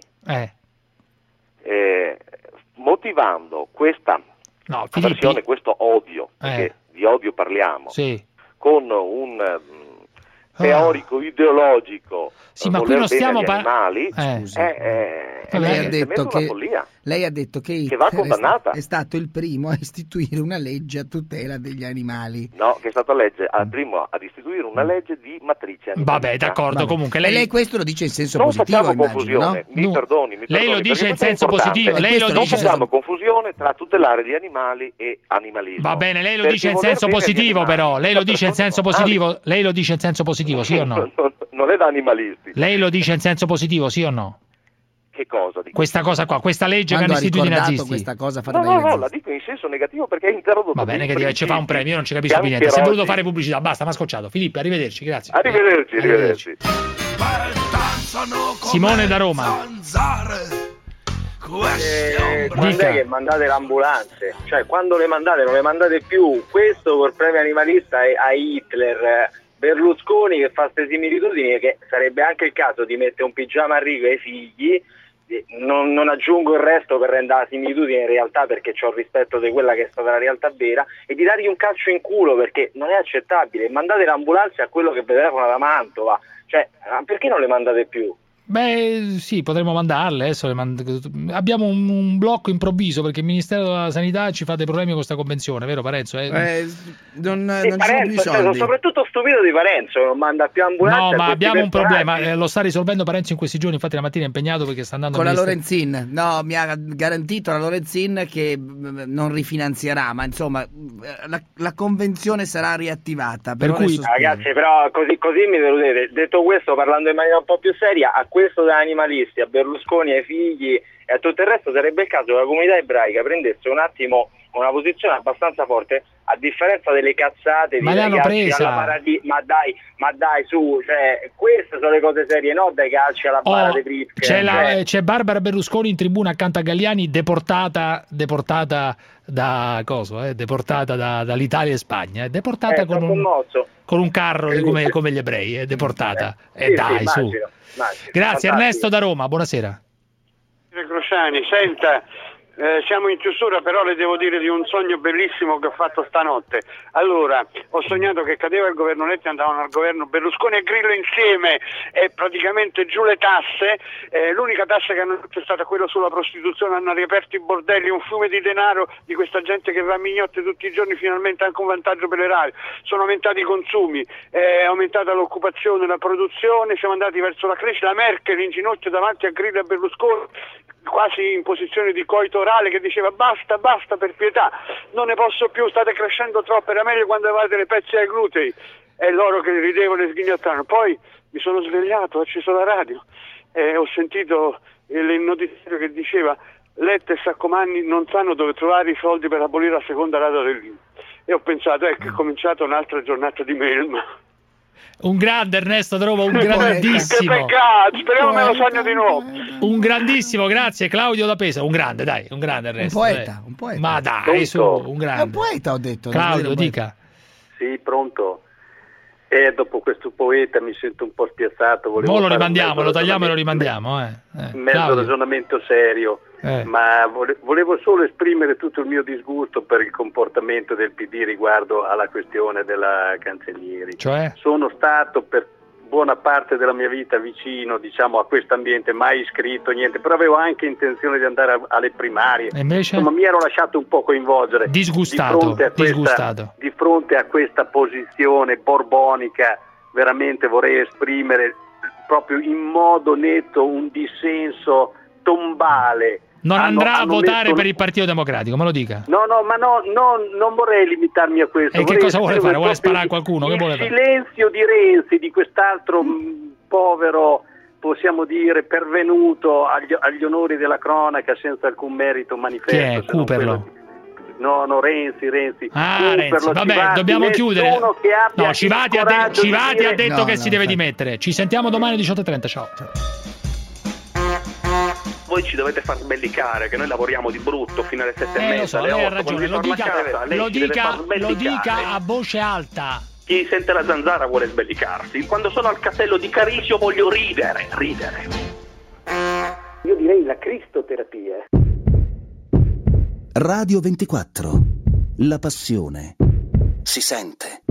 B: Motivando questa avversione, questo odio, perché di odio parliamo, con un teorico ideologico.
G: Sì, ma qui non stiamo
B: parlando.
H: Lei ha detto che Hitler è stato il primo a istituire una legge a tutela degli animali.
B: No, che è stato il primo ad istituire una legge di matrice animalista.
G: Vabbè, d'accordo, comunque
H: lei questo lo dice in senso positivo,
B: non facciamo confusione,
H: no?
B: Mi perdoni,
G: lei lo dice in senso positivo,
B: non facciamo confusione tra tutelare gli animali e animalismo.
G: Va bene, lei lo dice in senso positivo, però lei lo dice in senso positivo, lei lo dice in senso positivo, sì o no?
B: Non è da animalisti.
G: Lei lo dice in senso positivo, sì o no?
B: Che cosa?
G: Questa cosa qua, questa legge che hanno istituito i nazisti.
H: Questa cosa
B: no, la dico in senso negativo perché è introdotto.
G: Va bene, che ci fa un premio, io non ci capisco più niente. Si è voluto fare pubblicità, basta, mi ha scocciato. Filippo, arrivederci, grazie.
B: Arrivederci.
G: Simone da Roma.
X: Quando è che mandate le ambulanze? Cioè, quando le mandate, non le mandate più. Questo col premio animalista a Hitler. Berlusconi che fa queste similitudini, che sarebbe anche il caso di mettere un pigiama a righe ai figli. Non aggiungo il resto per rendere la similitudine in realtà, perché c'ho il rispetto di quella che è stata la realtà vera, e di dargli un calcio in culo, perché non è accettabile. Mandate le ambulanze a quello che telefona da Mantova, cioè perché non le mandate più?
G: Beh, sì, potremmo mandarle. Adesso abbiamo un blocco improvviso perché il Ministero della Sanità ci fa dei problemi con questa convenzione, vero Parenzo?
H: Non ci sono più soldi.
X: Sono soprattutto stupito di Parenzo, non manda più ambulanze.
G: No, ma abbiamo un problema, lo sta risolvendo Parenzo in questi giorni, infatti la mattina è impegnato perché sta andando
H: con la Lorenzin. No, mi ha garantito la Lorenzin che non rifinanzierà, ma insomma la convenzione sarà riattivata.
G: Per cui
X: ragazzi, però così mi deludete. Detto questo, parlando in maniera un po' più seria, a questo da animalisti, a Berlusconi, ai figli e a tutto il resto, sarebbe il caso che la comunità ebraica prendesse un attimo una posizione abbastanza forte, a differenza delle cazzate di ragazzi alla paradis. Ma dai su, cioè queste sono le cose serie, no dai calci alla bara dei Pritzker.
G: C'è Barbara Berlusconi in tribuna accanto a Galliani, deportata dall'Italia e Spagna, deportata con un carro come gli ebrei, è deportata. Dai, su. Grazie. Fantastico. Ernesto da Roma, buonasera.
E: Crociani, senta, siamo in chiusura, però le devo dire di un sogno bellissimo che ho fatto stanotte. Allora, ho sognato che cadeva il governo Letta e andavano al governo Berlusconi e Grillo insieme, e praticamente giù le tasse. L'unica tassa che hanno fatto è stata quella sulla prostituzione, hanno riaperto i bordelli, un fiume di denaro di questa gente che va a mignotte tutti i giorni, finalmente anche un vantaggio per l'erario. Sono aumentati i consumi, è aumentata l'occupazione, la produzione, siamo andati verso la crescita. La Merkel in ginocchio davanti a Grillo e Berlusconi, quasi in posizione di coito orale, che diceva basta, per pietà, non ne posso più, state crescendo troppo, era meglio quando avevate le pezze ai glutei. E loro che ridevano e sghignazzavano. Poi mi sono svegliato, ho acceso la radio e ho sentito il notiziario che diceva Letta e Saccomanni non sanno dove trovare i soldi per abolire la seconda rata dell'IMU. E ho pensato, ecco, è cominciata un'altra giornata di melma.
G: Un grande Ernesto Trovo, un grandissimo.
E: Che peccato, speriamo me lo sogno di nuovo.
G: Un grandissimo, grazie Claudio da Pesa. Un grande, dai, un grande Ernesto.
H: Un poeta.
G: Ma dai, su, un grande.
H: È un poeta, ho detto.
G: Claudio, dica.
J: Sì, pronto. E dopo questo poeta mi sento un po' spiazzato.
G: Mo lo rimandiamo, lo tagliamo e lo rimandiamo.
J: Mezzo ragionamento serio. Ma volevo solo esprimere tutto il mio disgusto per il comportamento del PD riguardo alla questione della Cancellieri.
G: Cioè?
J: Sono stato per buona parte della mia vita vicino, diciamo, a questo ambiente, mai iscritto, niente, però avevo anche intenzione di andare alle primarie.
G: E invece?
J: Insomma, mi ero lasciato un po' coinvolgere.
G: Disgustato.
J: Di fronte a questa posizione borbonica, veramente vorrei esprimere proprio in modo netto un dissenso tombale.
G: Non andrà a votare per il Partito Democratico, me lo dica.
J: No, non vorrei limitarmi a questo.
G: E che cosa vuole fare? Vuole sparare a qualcuno?
J: Il silenzio di Renzi, di quest'altro povero, possiamo dire, pervenuto agli onori della cronaca senza alcun merito manifesto.
G: Chi è? Cooperlo?
J: No, Renzi.
G: Renzi, vabbè, dobbiamo chiudere. No, Civati ha detto che si deve dimettere. Ci sentiamo domani 18:30, ciao.
K: Voi ci dovete far sbellicare, che noi lavoriamo di brutto fino alle 7:30.
G: Lo so, lei ha ragione, lo dica a voce alta.
K: Chi sente la zanzara vuole sbellicarsi. Quando sono al castello di Carisio voglio ridere.
M: Io direi la cristoterapia.
R: Radio 24. La passione si sente.